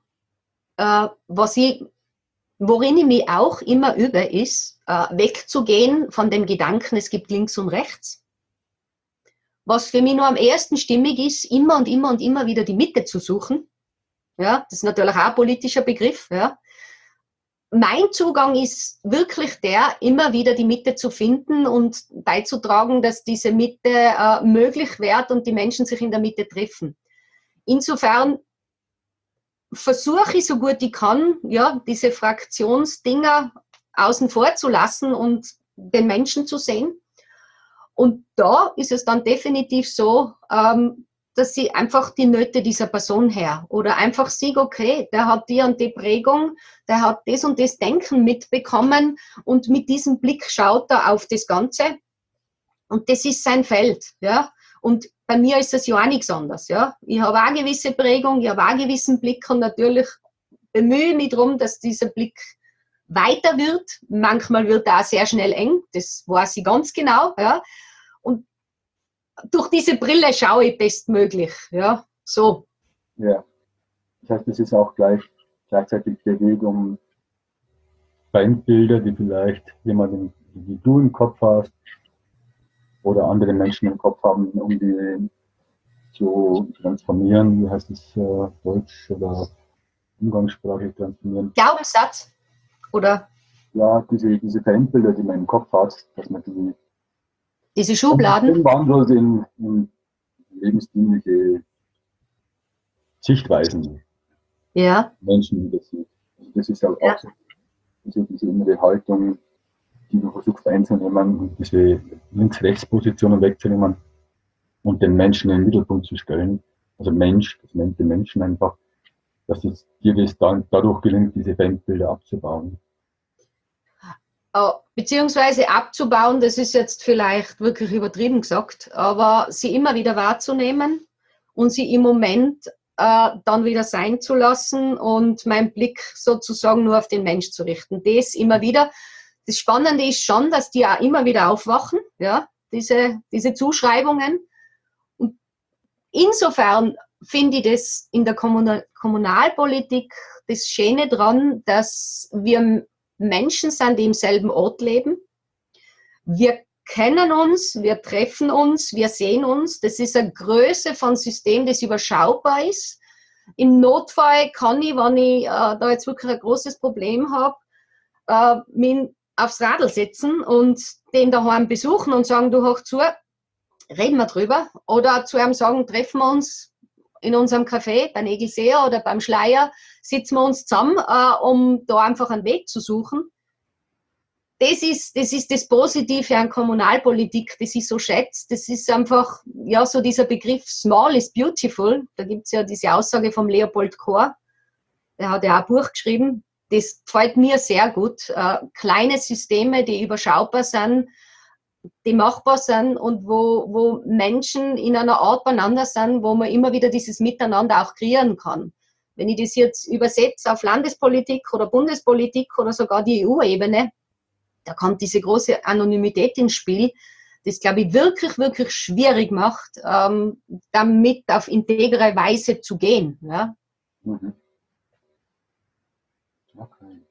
Worin ich mich auch immer übe, ist, wegzugehen von dem Gedanken, es gibt links und rechts. Was für mich nur am ersten stimmig ist, immer und immer und immer wieder die Mitte zu suchen. Ja, das ist natürlich auch ein politischer Begriff. Ja. Mein Zugang ist wirklich der, immer wieder die Mitte zu finden und beizutragen, dass diese Mitte möglich wird und die Menschen sich in der Mitte treffen. Insofern versuche ich, so gut ich kann, ja, diese Fraktionsdinger außen vor zu lassen und den Menschen zu sehen. Und da ist es dann definitiv so, dass sie einfach die Nöte dieser Person her oder einfach sieht, okay, der hat die und die Prägung, der hat das und das Denken mitbekommen und mit diesem Blick schaut er auf das Ganze und das ist sein Feld, ja. Und bei mir ist das ja auch nichts anderes, ja. Ich habe auch eine gewisse Prägung, ich habe auch einen gewissen Blick und natürlich bemühe ich mich darum, dass dieser Blick weiter wird. Manchmal wird er auch sehr schnell eng, das weiß ich ganz genau, ja. Und durch diese Brille schaue ich bestmöglich, ja, so. Ja, das heißt, es ist auch gleichzeitig der Weg, um Feindbilder, die vielleicht jemanden, wie du im Kopf hast, oder andere Menschen im Kopf haben, um die zu transformieren. Wie heißt es Deutsch oder umgangssprachlich transformieren? Glaubenssatz, oder? Ja, diese Feindbilder, die man im Kopf hat, dass man die diese Schubladen umwandelt in lebensdienliche Sichtweisen. Ja. Menschen, die das sieht. Also das ist auch so diese innere Haltung, die du versuchst einzunehmen und diese Links-Rechts-Positionen wegzunehmen und den Menschen in den Mittelpunkt zu stellen. Also Mensch, das nennt den Menschen einfach, dass es dir das dann dadurch gelingt, diese Feindbilder abzubauen. Beziehungsweise abzubauen, das ist jetzt vielleicht wirklich übertrieben gesagt, aber sie immer wieder wahrzunehmen und sie im Moment dann wieder sein zu lassen und meinen Blick sozusagen nur auf den Mensch zu richten. Das immer wieder. Das Spannende ist schon, dass die auch immer wieder aufwachen, ja, diese Zuschreibungen. Und insofern finde ich das in der Kommunalpolitik das Schöne dran, dass wir Menschen sind, die im selben Ort leben. Wir kennen uns, wir treffen uns, wir sehen uns. Das ist eine Größe von System, das überschaubar ist. Im Notfall kann ich, wenn ich da jetzt wirklich ein großes Problem habe, mich aufs Radl setzen und den daheim besuchen und sagen, du hoch zu, reden wir drüber. Oder zu ihm sagen, treffen wir uns in unserem Café, bei Negelseher oder beim Schleier, sitzen wir uns zusammen, um da einfach einen Weg zu suchen. Das ist das Positive an Kommunalpolitik, das ich so schätze. Das ist einfach, ja, so dieser Begriff Small is beautiful. Da gibt es ja diese Aussage vom Leopold Kohr. Der hat ja auch ein Buch geschrieben. Das gefällt mir sehr gut. Kleine Systeme, die überschaubar sind, die machbar sind und wo Menschen in einer Art beieinander sind, wo man immer wieder dieses Miteinander auch kreieren kann. Wenn ich das jetzt übersetze auf Landespolitik oder Bundespolitik oder sogar die EU-Ebene, da kommt diese große Anonymität ins Spiel, das, glaube ich, wirklich, wirklich schwierig macht, damit auf integre Weise zu gehen. Ja? Mhm. Okay.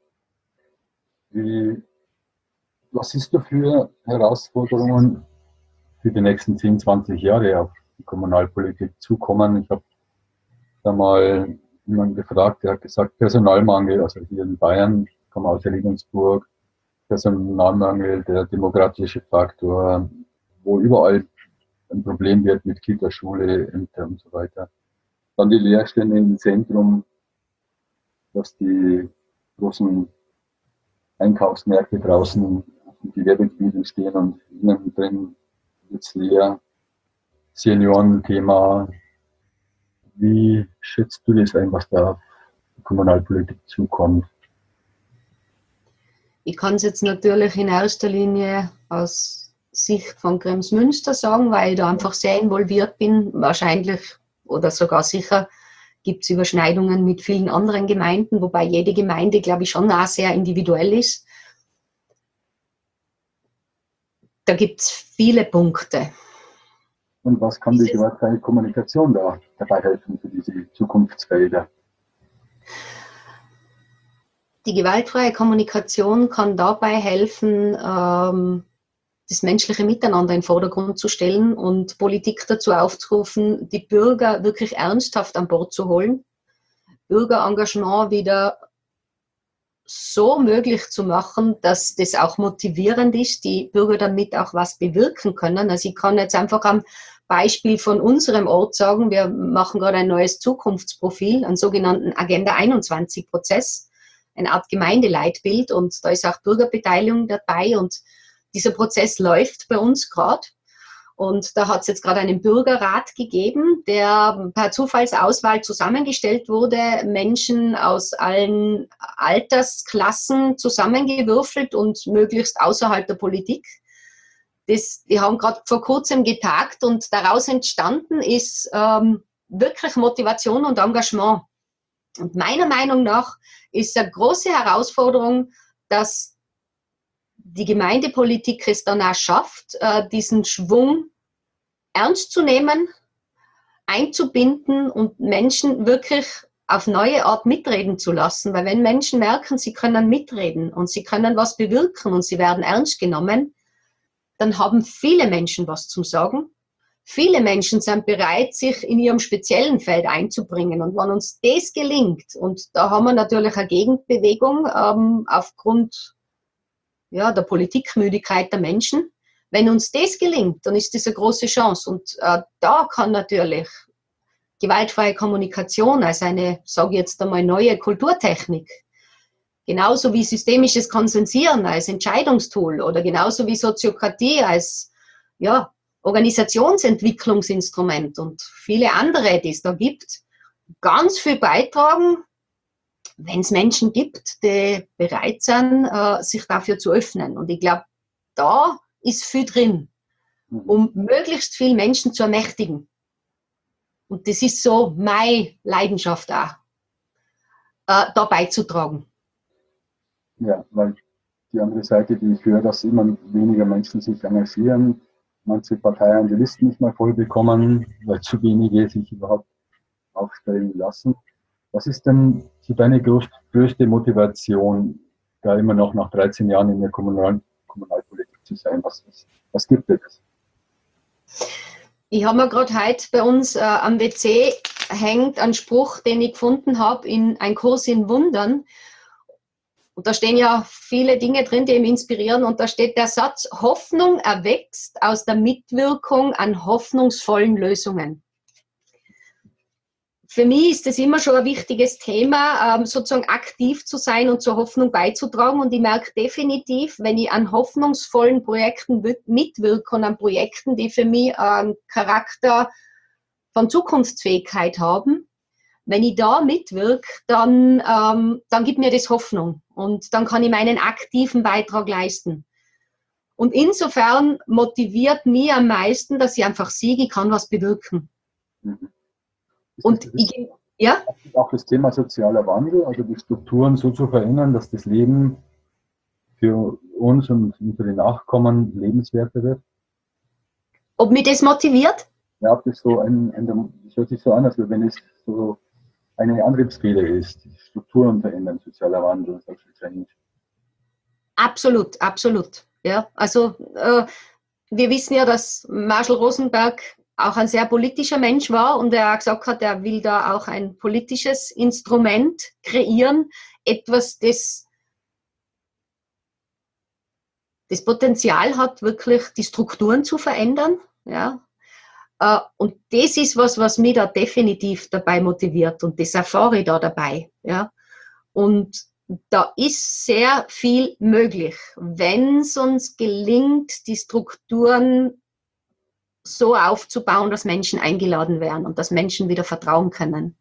Was siehst du für Herausforderungen für die nächsten 10, 20 Jahre auf die Kommunalpolitik zukommen? Ich habe da mal jemanden gefragt, der hat gesagt, Personalmangel, also hier in Bayern, ich komme aus Regensburg, Personalmangel, der demografische Faktor, wo überall ein Problem wird mit Kita, Schule, Ämter und so weiter. Dann die Leerstände im Zentrum, dass die großen Einkaufsmärkte draußen in die Gewerbegebiete stehen und innen drin wird es leer. Seniorenthema. Wie schätzt du das ein, was da auf die Kommunalpolitik zukommt? Ich kann es jetzt natürlich in erster Linie aus Sicht von Kremsmünster sagen, weil ich da einfach sehr involviert bin. Wahrscheinlich oder sogar sicher gibt es Überschneidungen mit vielen anderen Gemeinden, wobei jede Gemeinde, glaube ich, schon auch sehr individuell ist. Da gibt es viele Punkte. Und was kann die gewaltfreie Kommunikation dabei helfen für diese Zukunftsfelder? Die gewaltfreie Kommunikation kann dabei helfen, das menschliche Miteinander in den Vordergrund zu stellen und Politik dazu aufzurufen, die Bürger wirklich ernsthaft an Bord zu holen, Bürgerengagement wieder so möglich zu machen, dass das auch motivierend ist, die Bürger damit auch was bewirken können. Also ich kann jetzt einfach am Beispiel von unserem Ort sagen, wir machen gerade ein neues Zukunftsprofil, einen sogenannten Agenda 21-Prozess, eine Art Gemeindeleitbild, und da ist auch Bürgerbeteiligung dabei und dieser Prozess läuft bei uns gerade. Und da hat es jetzt gerade einen Bürgerrat gegeben, der per Zufallsauswahl zusammengestellt wurde, Menschen aus allen Altersklassen zusammengewürfelt und möglichst außerhalb der Politik. Die haben gerade vor kurzem getagt und daraus entstanden ist wirklich Motivation und Engagement. Und meiner Meinung nach ist eine große Herausforderung, dass die Gemeindepolitik es dann auch schafft, diesen Schwung ernst zu nehmen, einzubinden und Menschen wirklich auf neue Art mitreden zu lassen. Weil wenn Menschen merken, sie können mitreden und sie können was bewirken und sie werden ernst genommen, dann haben viele Menschen was zum Sagen. Viele Menschen sind bereit, sich in ihrem speziellen Feld einzubringen. Und wenn uns das gelingt, und da haben wir natürlich eine Gegenbewegung aufgrund der Politikmüdigkeit der Menschen, wenn uns das gelingt, dann ist das eine große Chance. Und da kann natürlich gewaltfreie Kommunikation als eine, sage ich jetzt einmal, neue Kulturtechnik, genauso wie systemisches Konsensieren als Entscheidungstool oder genauso wie Soziokratie als Organisationsentwicklungsinstrument und viele andere, die es da gibt, ganz viel beitragen, wenn es Menschen gibt, die bereit sind, sich dafür zu öffnen. Und ich glaube, da ist viel drin, um möglichst viele Menschen zu ermächtigen. Und das ist so meine Leidenschaft auch, da beizutragen. Ja, weil die andere Seite, die ich höre, dass immer weniger Menschen sich engagieren, manche Parteien die Listen nicht mehr voll bekommen, weil zu wenige sich überhaupt aufstellen lassen. Was ist denn so deine größte Motivation, da immer noch nach 13 Jahren in der Kommunalpolitik zu sein? Was gibt es? Ich habe mir gerade heute bei uns am WC hängt ein Spruch, den ich gefunden habe in Ein Kurs in Wundern. Und da stehen ja viele Dinge drin, die mich inspirieren. Und da steht der Satz, Hoffnung erwächst aus der Mitwirkung an hoffnungsvollen Lösungen. Für mich ist es immer schon ein wichtiges Thema, sozusagen aktiv zu sein und zur Hoffnung beizutragen. Und ich merke definitiv, wenn ich an hoffnungsvollen Projekten mitwirke und an Projekten, die für mich einen Charakter von Zukunftsfähigkeit haben, wenn ich da mitwirke, dann gibt mir das Hoffnung. Und dann kann ich meinen aktiven Beitrag leisten. Und insofern motiviert mich am meisten, dass ich einfach sehe, ich kann was bewirken. Mhm. Und auch das Thema sozialer Wandel, also die Strukturen so zu verändern, dass das Leben für uns und unsere Nachkommen lebenswerter wird? Ob mich das motiviert? Ja, ob das so das hört sich so an, als wenn es so eine Antriebsquelle ist, die Strukturen verändern, sozialer Wandel, Social Change. Absolut, absolut. Ja, also wir wissen ja, dass Marshall Rosenberg auch ein sehr politischer Mensch war und er gesagt hat, er will da auch ein politisches Instrument kreieren, etwas, das Potenzial hat, wirklich die Strukturen zu verändern. Ja. Und das ist was mich da definitiv dabei motiviert und das erfahre ich da dabei. Ja. Und da ist sehr viel möglich, wenn es uns gelingt, die Strukturen so aufzubauen, dass Menschen eingeladen werden und dass Menschen wieder vertrauen können.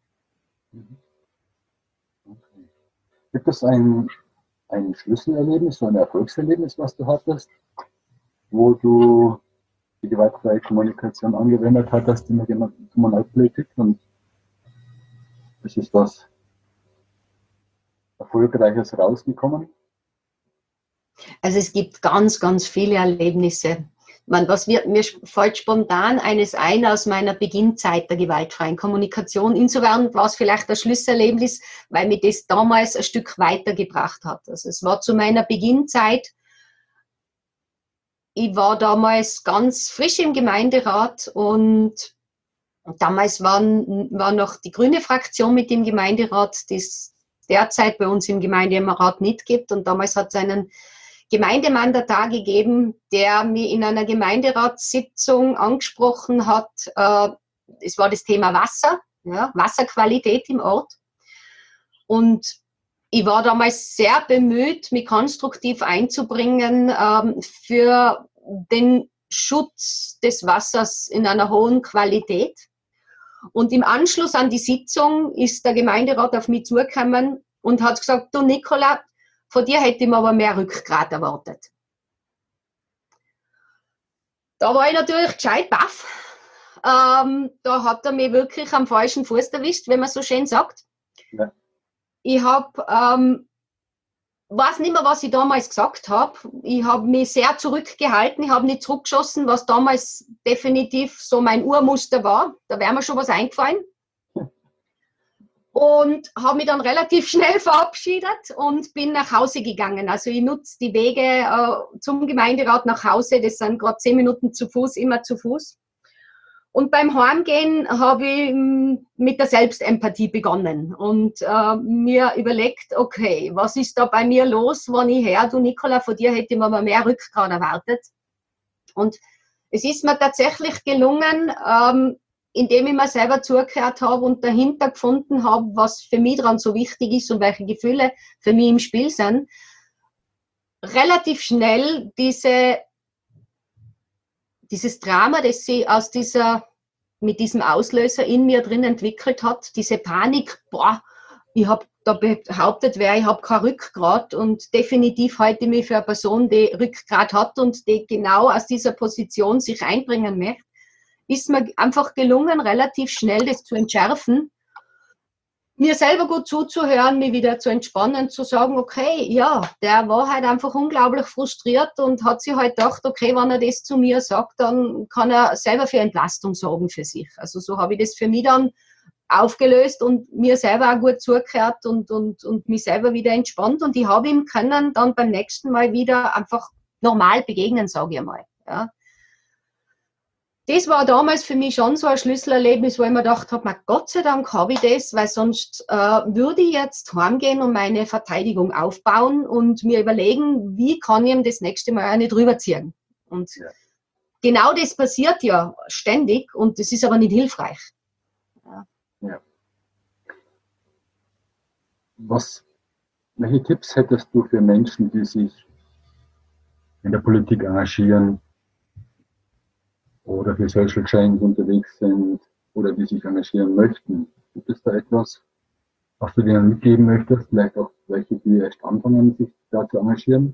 Okay. Gibt es ein Schlüsselerlebnis, so ein Erfolgserlebnis, was du hattest, wo du die gewaltfreie Kommunikation angewendet hattest in der Kommunalpolitik und es ist was Erfolgreiches rausgekommen? Also es gibt ganz, ganz viele Erlebnisse. Mir fällt spontan eines ein aus meiner Beginnzeit der gewaltfreien Kommunikation. Insofern war es vielleicht ein Schlüsselerlebnis, weil mich das damals ein Stück weitergebracht hat. Also es war zu meiner Beginnzeit. Ich war damals ganz frisch im Gemeinderat und damals war noch die grüne Fraktion mit dem Gemeinderat, die es derzeit bei uns im Gemeinderat nicht gibt. Und damals hat es einen Gemeindemandatar gegeben, der mir in einer Gemeinderatssitzung angesprochen hat, es war das Thema Wasser, ja, Wasserqualität im Ort. Und ich war damals sehr bemüht, mich konstruktiv einzubringen für den Schutz des Wassers in einer hohen Qualität. Und im Anschluss an die Sitzung ist der Gemeinderat auf mich zugekommen und hat gesagt, du Nicola, von dir hätte ich mir aber mehr Rückgrat erwartet. Da war ich natürlich gescheit baff. Da hat er mich wirklich am falschen Fuß erwischt, wenn man so schön sagt. Ja. Ich habe weiß nicht mehr, was ich damals gesagt habe. Ich habe mich sehr zurückgehalten, ich habe nicht zurückgeschossen, was damals definitiv so mein Urmuster war. Da wäre mir schon was eingefallen. Und habe mich dann relativ schnell verabschiedet und bin nach Hause gegangen. Also ich nutze die Wege zum Gemeinderat nach Hause, das sind gerade 10 Minuten zu Fuß, immer zu Fuß. Und beim Heimgehen habe ich mit der Selbstempathie begonnen und mir überlegt, okay, was ist da bei mir los, wenn ich her, du Nicola, von dir hätte ich mir mal mehr Rückgrat erwartet. Und es ist mir tatsächlich gelungen, indem ich mir selber zugehört habe und dahinter gefunden habe, was für mich daran so wichtig ist und welche Gefühle für mich im Spiel sind, relativ schnell dieses Drama, das sie mit diesem Auslöser in mir drin entwickelt hat, diese Panik, ich habe da behauptet, ich habe kein Rückgrat und definitiv halte ich mich für eine Person, die Rückgrat hat und die genau aus dieser Position sich einbringen möchte, ist mir einfach gelungen, relativ schnell das zu entschärfen, mir selber gut zuzuhören, mich wieder zu entspannen, zu sagen, okay, ja, der war halt einfach unglaublich frustriert und hat sich halt gedacht, okay, wenn er das zu mir sagt, dann kann er selber für Entlastung sorgen für sich. Also so habe ich das für mich dann aufgelöst und mir selber auch gut zugehört und mich selber wieder entspannt. Und ich habe ihm können dann beim nächsten Mal wieder einfach normal begegnen, sage ich mal. Ja. Das war damals für mich schon so ein Schlüsselerlebnis, wo ich mir gedacht habe, Gott sei Dank habe ich das, weil sonst würde ich jetzt heimgehen und meine Verteidigung aufbauen und mir überlegen, wie kann ich ihm das nächste Mal nicht rüberziehen. Und genau das passiert ja ständig und das ist aber nicht hilfreich. Ja. Welche Tipps hättest du für Menschen, die sich in der Politik engagieren oder für Social Change unterwegs sind oder die sich engagieren möchten? Gibt es da etwas, was du denen mitgeben möchtest? Vielleicht auch welche, die erst anfangen, sich da zu engagieren?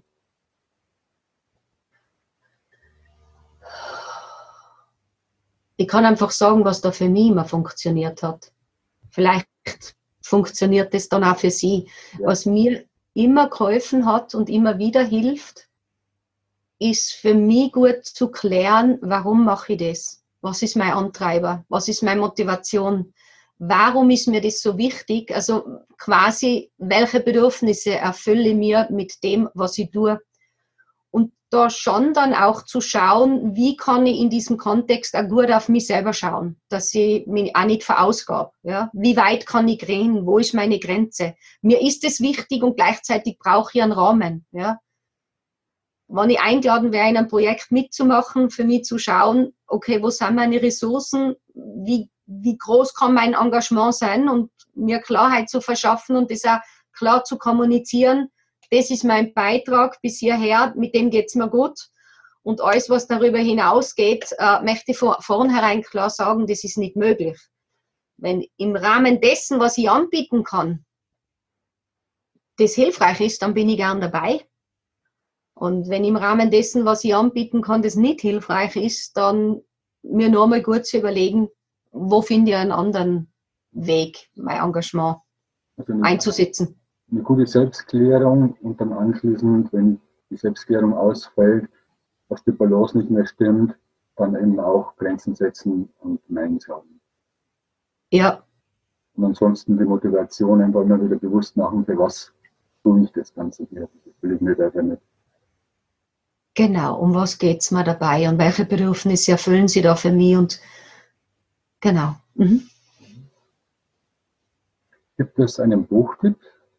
Ich kann einfach sagen, was da für mich immer funktioniert hat. Vielleicht funktioniert das dann auch für Sie. Ja. Was mir immer geholfen hat und immer wieder hilft, ist für mich gut zu klären, warum mache ich das? Was ist mein Antreiber? Was ist meine Motivation? Warum ist mir das so wichtig? Also quasi, welche Bedürfnisse erfülle ich mir mit dem, was ich tue? Und da schon dann auch zu schauen, wie kann ich in diesem Kontext auch gut auf mich selber schauen, dass ich mich auch nicht verausgabe. Ja? Wie weit kann ich gehen? Wo ist meine Grenze? Mir ist es wichtig und gleichzeitig brauche ich einen Rahmen. Ja? Wenn ich eingeladen wäre, in einem Projekt mitzumachen, für mich zu schauen, okay, wo sind meine Ressourcen? Wie groß kann mein Engagement sein? Und mir Klarheit zu verschaffen und das auch klar zu kommunizieren. Das ist mein Beitrag bis hierher, mit dem geht es mir gut. Und alles, was darüber hinausgeht, möchte ich von vornherein klar sagen, das ist nicht möglich. Wenn im Rahmen dessen, was ich anbieten kann, das hilfreich ist, dann bin ich gern dabei. Und wenn im Rahmen dessen, was ich anbieten kann, das nicht hilfreich ist, dann mir nur mal gut zu überlegen, wo finde ich einen anderen Weg, mein Engagement einzusetzen. Eine gute Selbstklärung und dann anschließend, wenn die Selbstklärung ausfällt, dass die Balance nicht mehr stimmt, dann eben auch Grenzen setzen und Nein sagen. Ja. Und ansonsten die Motivation einfach immer wieder bewusst machen, für was tue ich das Ganze hier. Das will ich mir da nicht. Genau, um was geht es mir dabei und welche Bedürfnisse erfüllen Sie da für mich und genau. Mhm. Gibt es einen Buchtipp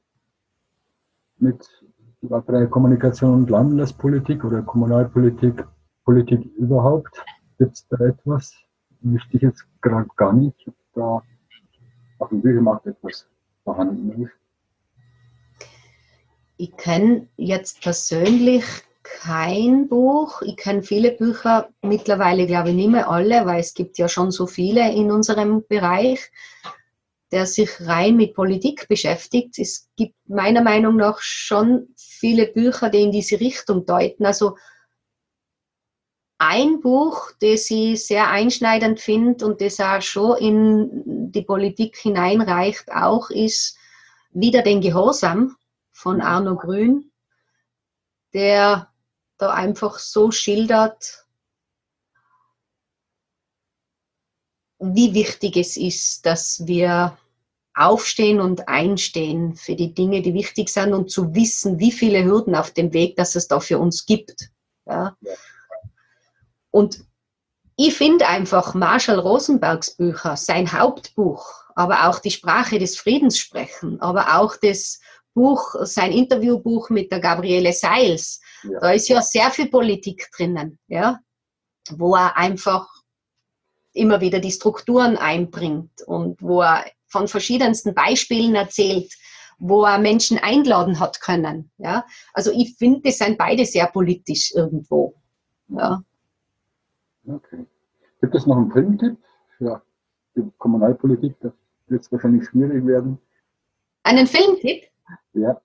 mit gewaltfreier Kommunikation und Landespolitik oder Kommunalpolitik, Politik überhaupt? Gibt es da etwas? Wüsste ich jetzt gerade gar nicht, ob da auf dem Büchermarkt etwas vorhanden ist. Ich kenne jetzt persönlich kein Buch. Ich kenne viele Bücher, mittlerweile glaube ich nicht mehr alle, weil es gibt ja schon so viele in unserem Bereich, der sich rein mit Politik beschäftigt. Es gibt meiner Meinung nach schon viele Bücher, die in diese Richtung deuten. Also ein Buch, das ich sehr einschneidend finde und das auch schon in die Politik hineinreicht, auch ist Wider den Gehorsam von Arno Grün, der da einfach so schildert, wie wichtig es ist, dass wir aufstehen und einstehen für die Dinge, die wichtig sind und zu wissen, wie viele Hürden auf dem Weg, dass es da für uns gibt. Ja. Und ich finde einfach Marshall Rosenbergs Bücher, sein Hauptbuch, aber auch die Sprache des Friedens sprechen, aber auch das Buch, sein Interviewbuch mit der Gabriele Seils, da ist ja sehr viel Politik drinnen, ja, wo er einfach immer wieder die Strukturen einbringt und wo er von verschiedensten Beispielen erzählt, wo er Menschen einladen hat können. Ja. Also ich finde, das sind beide sehr politisch irgendwo. Ja. Okay. Gibt es noch einen Filmtipp für die Kommunalpolitik? Das wird es wahrscheinlich schwierig werden. Einen Filmtipp? Ja.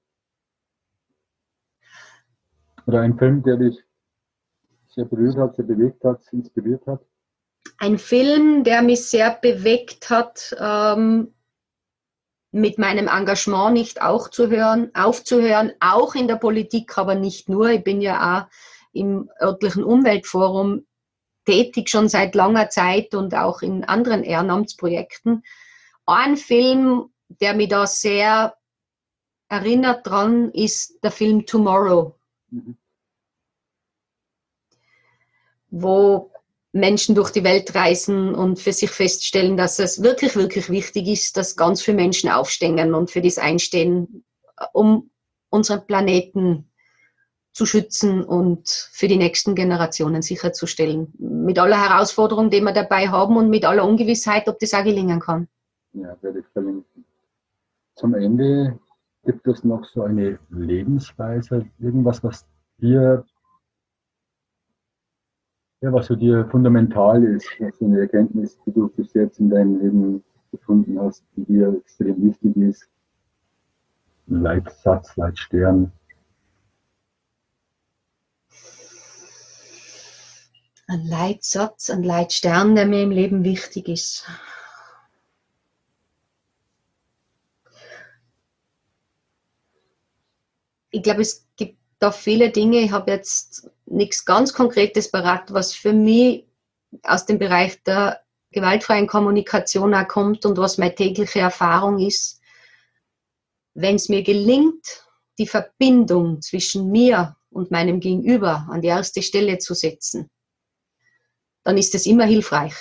Oder ein Film, der dich sehr berührt hat, sehr bewegt hat, inspiriert hat? Ein Film, der mich sehr bewegt hat, mit meinem Engagement nicht aufzuhören, auch in der Politik, aber nicht nur. Ich bin ja auch im örtlichen Umweltforum tätig, schon seit langer Zeit und auch in anderen Ehrenamtsprojekten. Ein Film, der mich da sehr erinnert dran, ist der Film Tomorrow, wo Menschen durch die Welt reisen und für sich feststellen, dass es wirklich, wirklich wichtig ist, dass ganz viele Menschen aufstehen und für das einstehen, um unseren Planeten zu schützen und für die nächsten Generationen sicherzustellen. Mit aller Herausforderung, die wir dabei haben und mit aller Ungewissheit, ob das auch gelingen kann. Ja, werde ich verlinken. Zum Ende gibt es noch so eine Lebensweise, irgendwas, was dir, ja, was für dir fundamental ist, also eine Erkenntnis, die du bis jetzt in deinem Leben gefunden hast, die dir extrem wichtig ist. Ein Leitsatz, Leitstern. Ein Leitsatz, ein Leitstern, der mir im Leben wichtig ist. Ich glaube, es gibt da viele Dinge. Ich habe jetzt nichts ganz Konkretes parat, was für mich aus dem Bereich der gewaltfreien Kommunikation auch kommt und was meine tägliche Erfahrung ist. Wenn es mir gelingt, die Verbindung zwischen mir und meinem Gegenüber an die erste Stelle zu setzen, dann ist es immer hilfreich.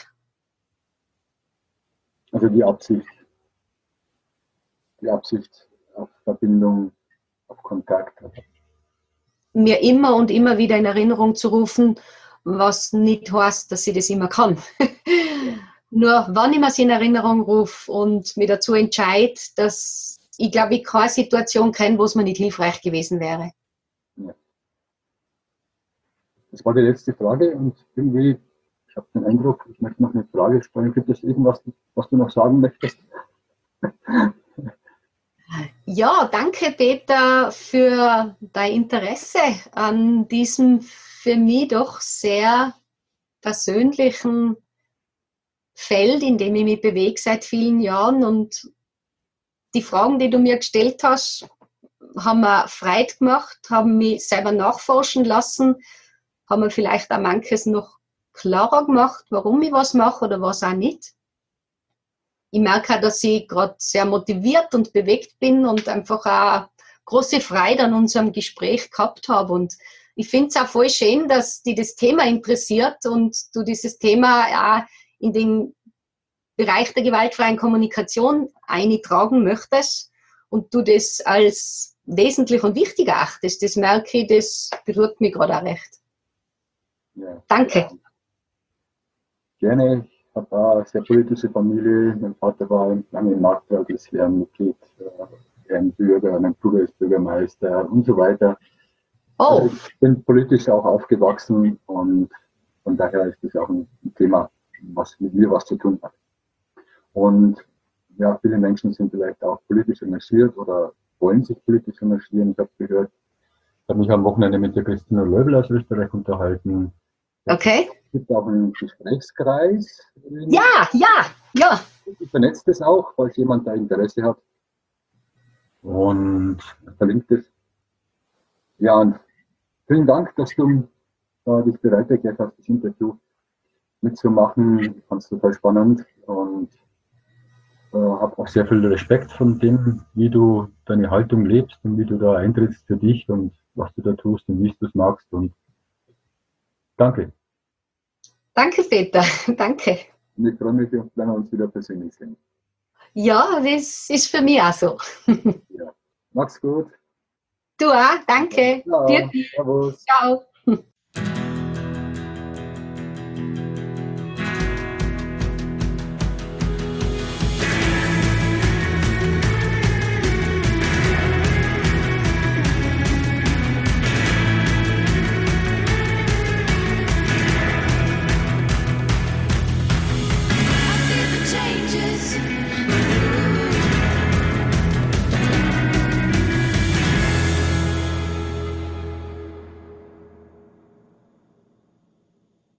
Also die Absicht auf Verbindung, auf Kontakt. Mir immer und immer wieder in Erinnerung zu rufen, was nicht heißt, dass ich das immer kann. Nur wenn ich mir in Erinnerung rufe und mich dazu entscheide, dass ich glaube, ich keine Situation kenne, wo es mir nicht hilfreich gewesen wäre. Ja. Das war die letzte Frage und irgendwie, ich habe den Eindruck, ich möchte noch eine Frage stellen. Gibt es irgendwas, was du noch sagen möchtest? Ja, danke Peter für dein Interesse an diesem für mich doch sehr persönlichen Feld, in dem ich mich bewege seit vielen Jahren. Und die Fragen, die du mir gestellt hast, haben mir Freude gemacht, haben mich selber nachforschen lassen, haben mir vielleicht auch manches noch klarer gemacht, warum ich was mache oder was auch nicht. Ich merke auch, dass ich gerade sehr motiviert und bewegt bin und einfach auch große Freude an unserem Gespräch gehabt habe. Und ich finde es auch voll schön, dass dich das Thema interessiert und du dieses Thema auch in den Bereich der gewaltfreien Kommunikation eintragen möchtest und du das als wesentlich und wichtig erachtest. Das merke ich, das berührt mich gerade auch recht. Ja. Danke. Gerne. Ich habe eine sehr politische Familie. Mein Vater war lange im Marktwerk als Ehrenmitglied, Ehrenbürger, mein Bruder ist Bürgermeister und so weiter. Oh. Ich bin politisch auch aufgewachsen und von daher ist das auch ein Thema, was mit mir was zu tun hat. Und ja, viele Menschen sind vielleicht auch politisch engagiert oder wollen sich politisch engagieren. Ich habe gehört, ich habe mich am Wochenende mit der Christina Löbel aus Österreich unterhalten. Okay. Es gibt auch einen Gesprächskreis. Ja. Ich vernetze das auch, falls jemand da Interesse hat. Und verlinkt es. Ja, und vielen Dank, dass du dich bereit erklärt hast, das Interview mitzumachen. Ich fand es total spannend und habe auch sehr viel Respekt von dem, wie du deine Haltung lebst und wie du da eintrittst für dich und was du da tust und wie du es magst. Und danke. Danke, Peter. Danke. Und ich freue mich, wenn wir uns wieder persönlich sehen. Ja, das ist für mich auch so. Ja. Mach's gut. Du auch, danke. Ciao. Servus. Ciao.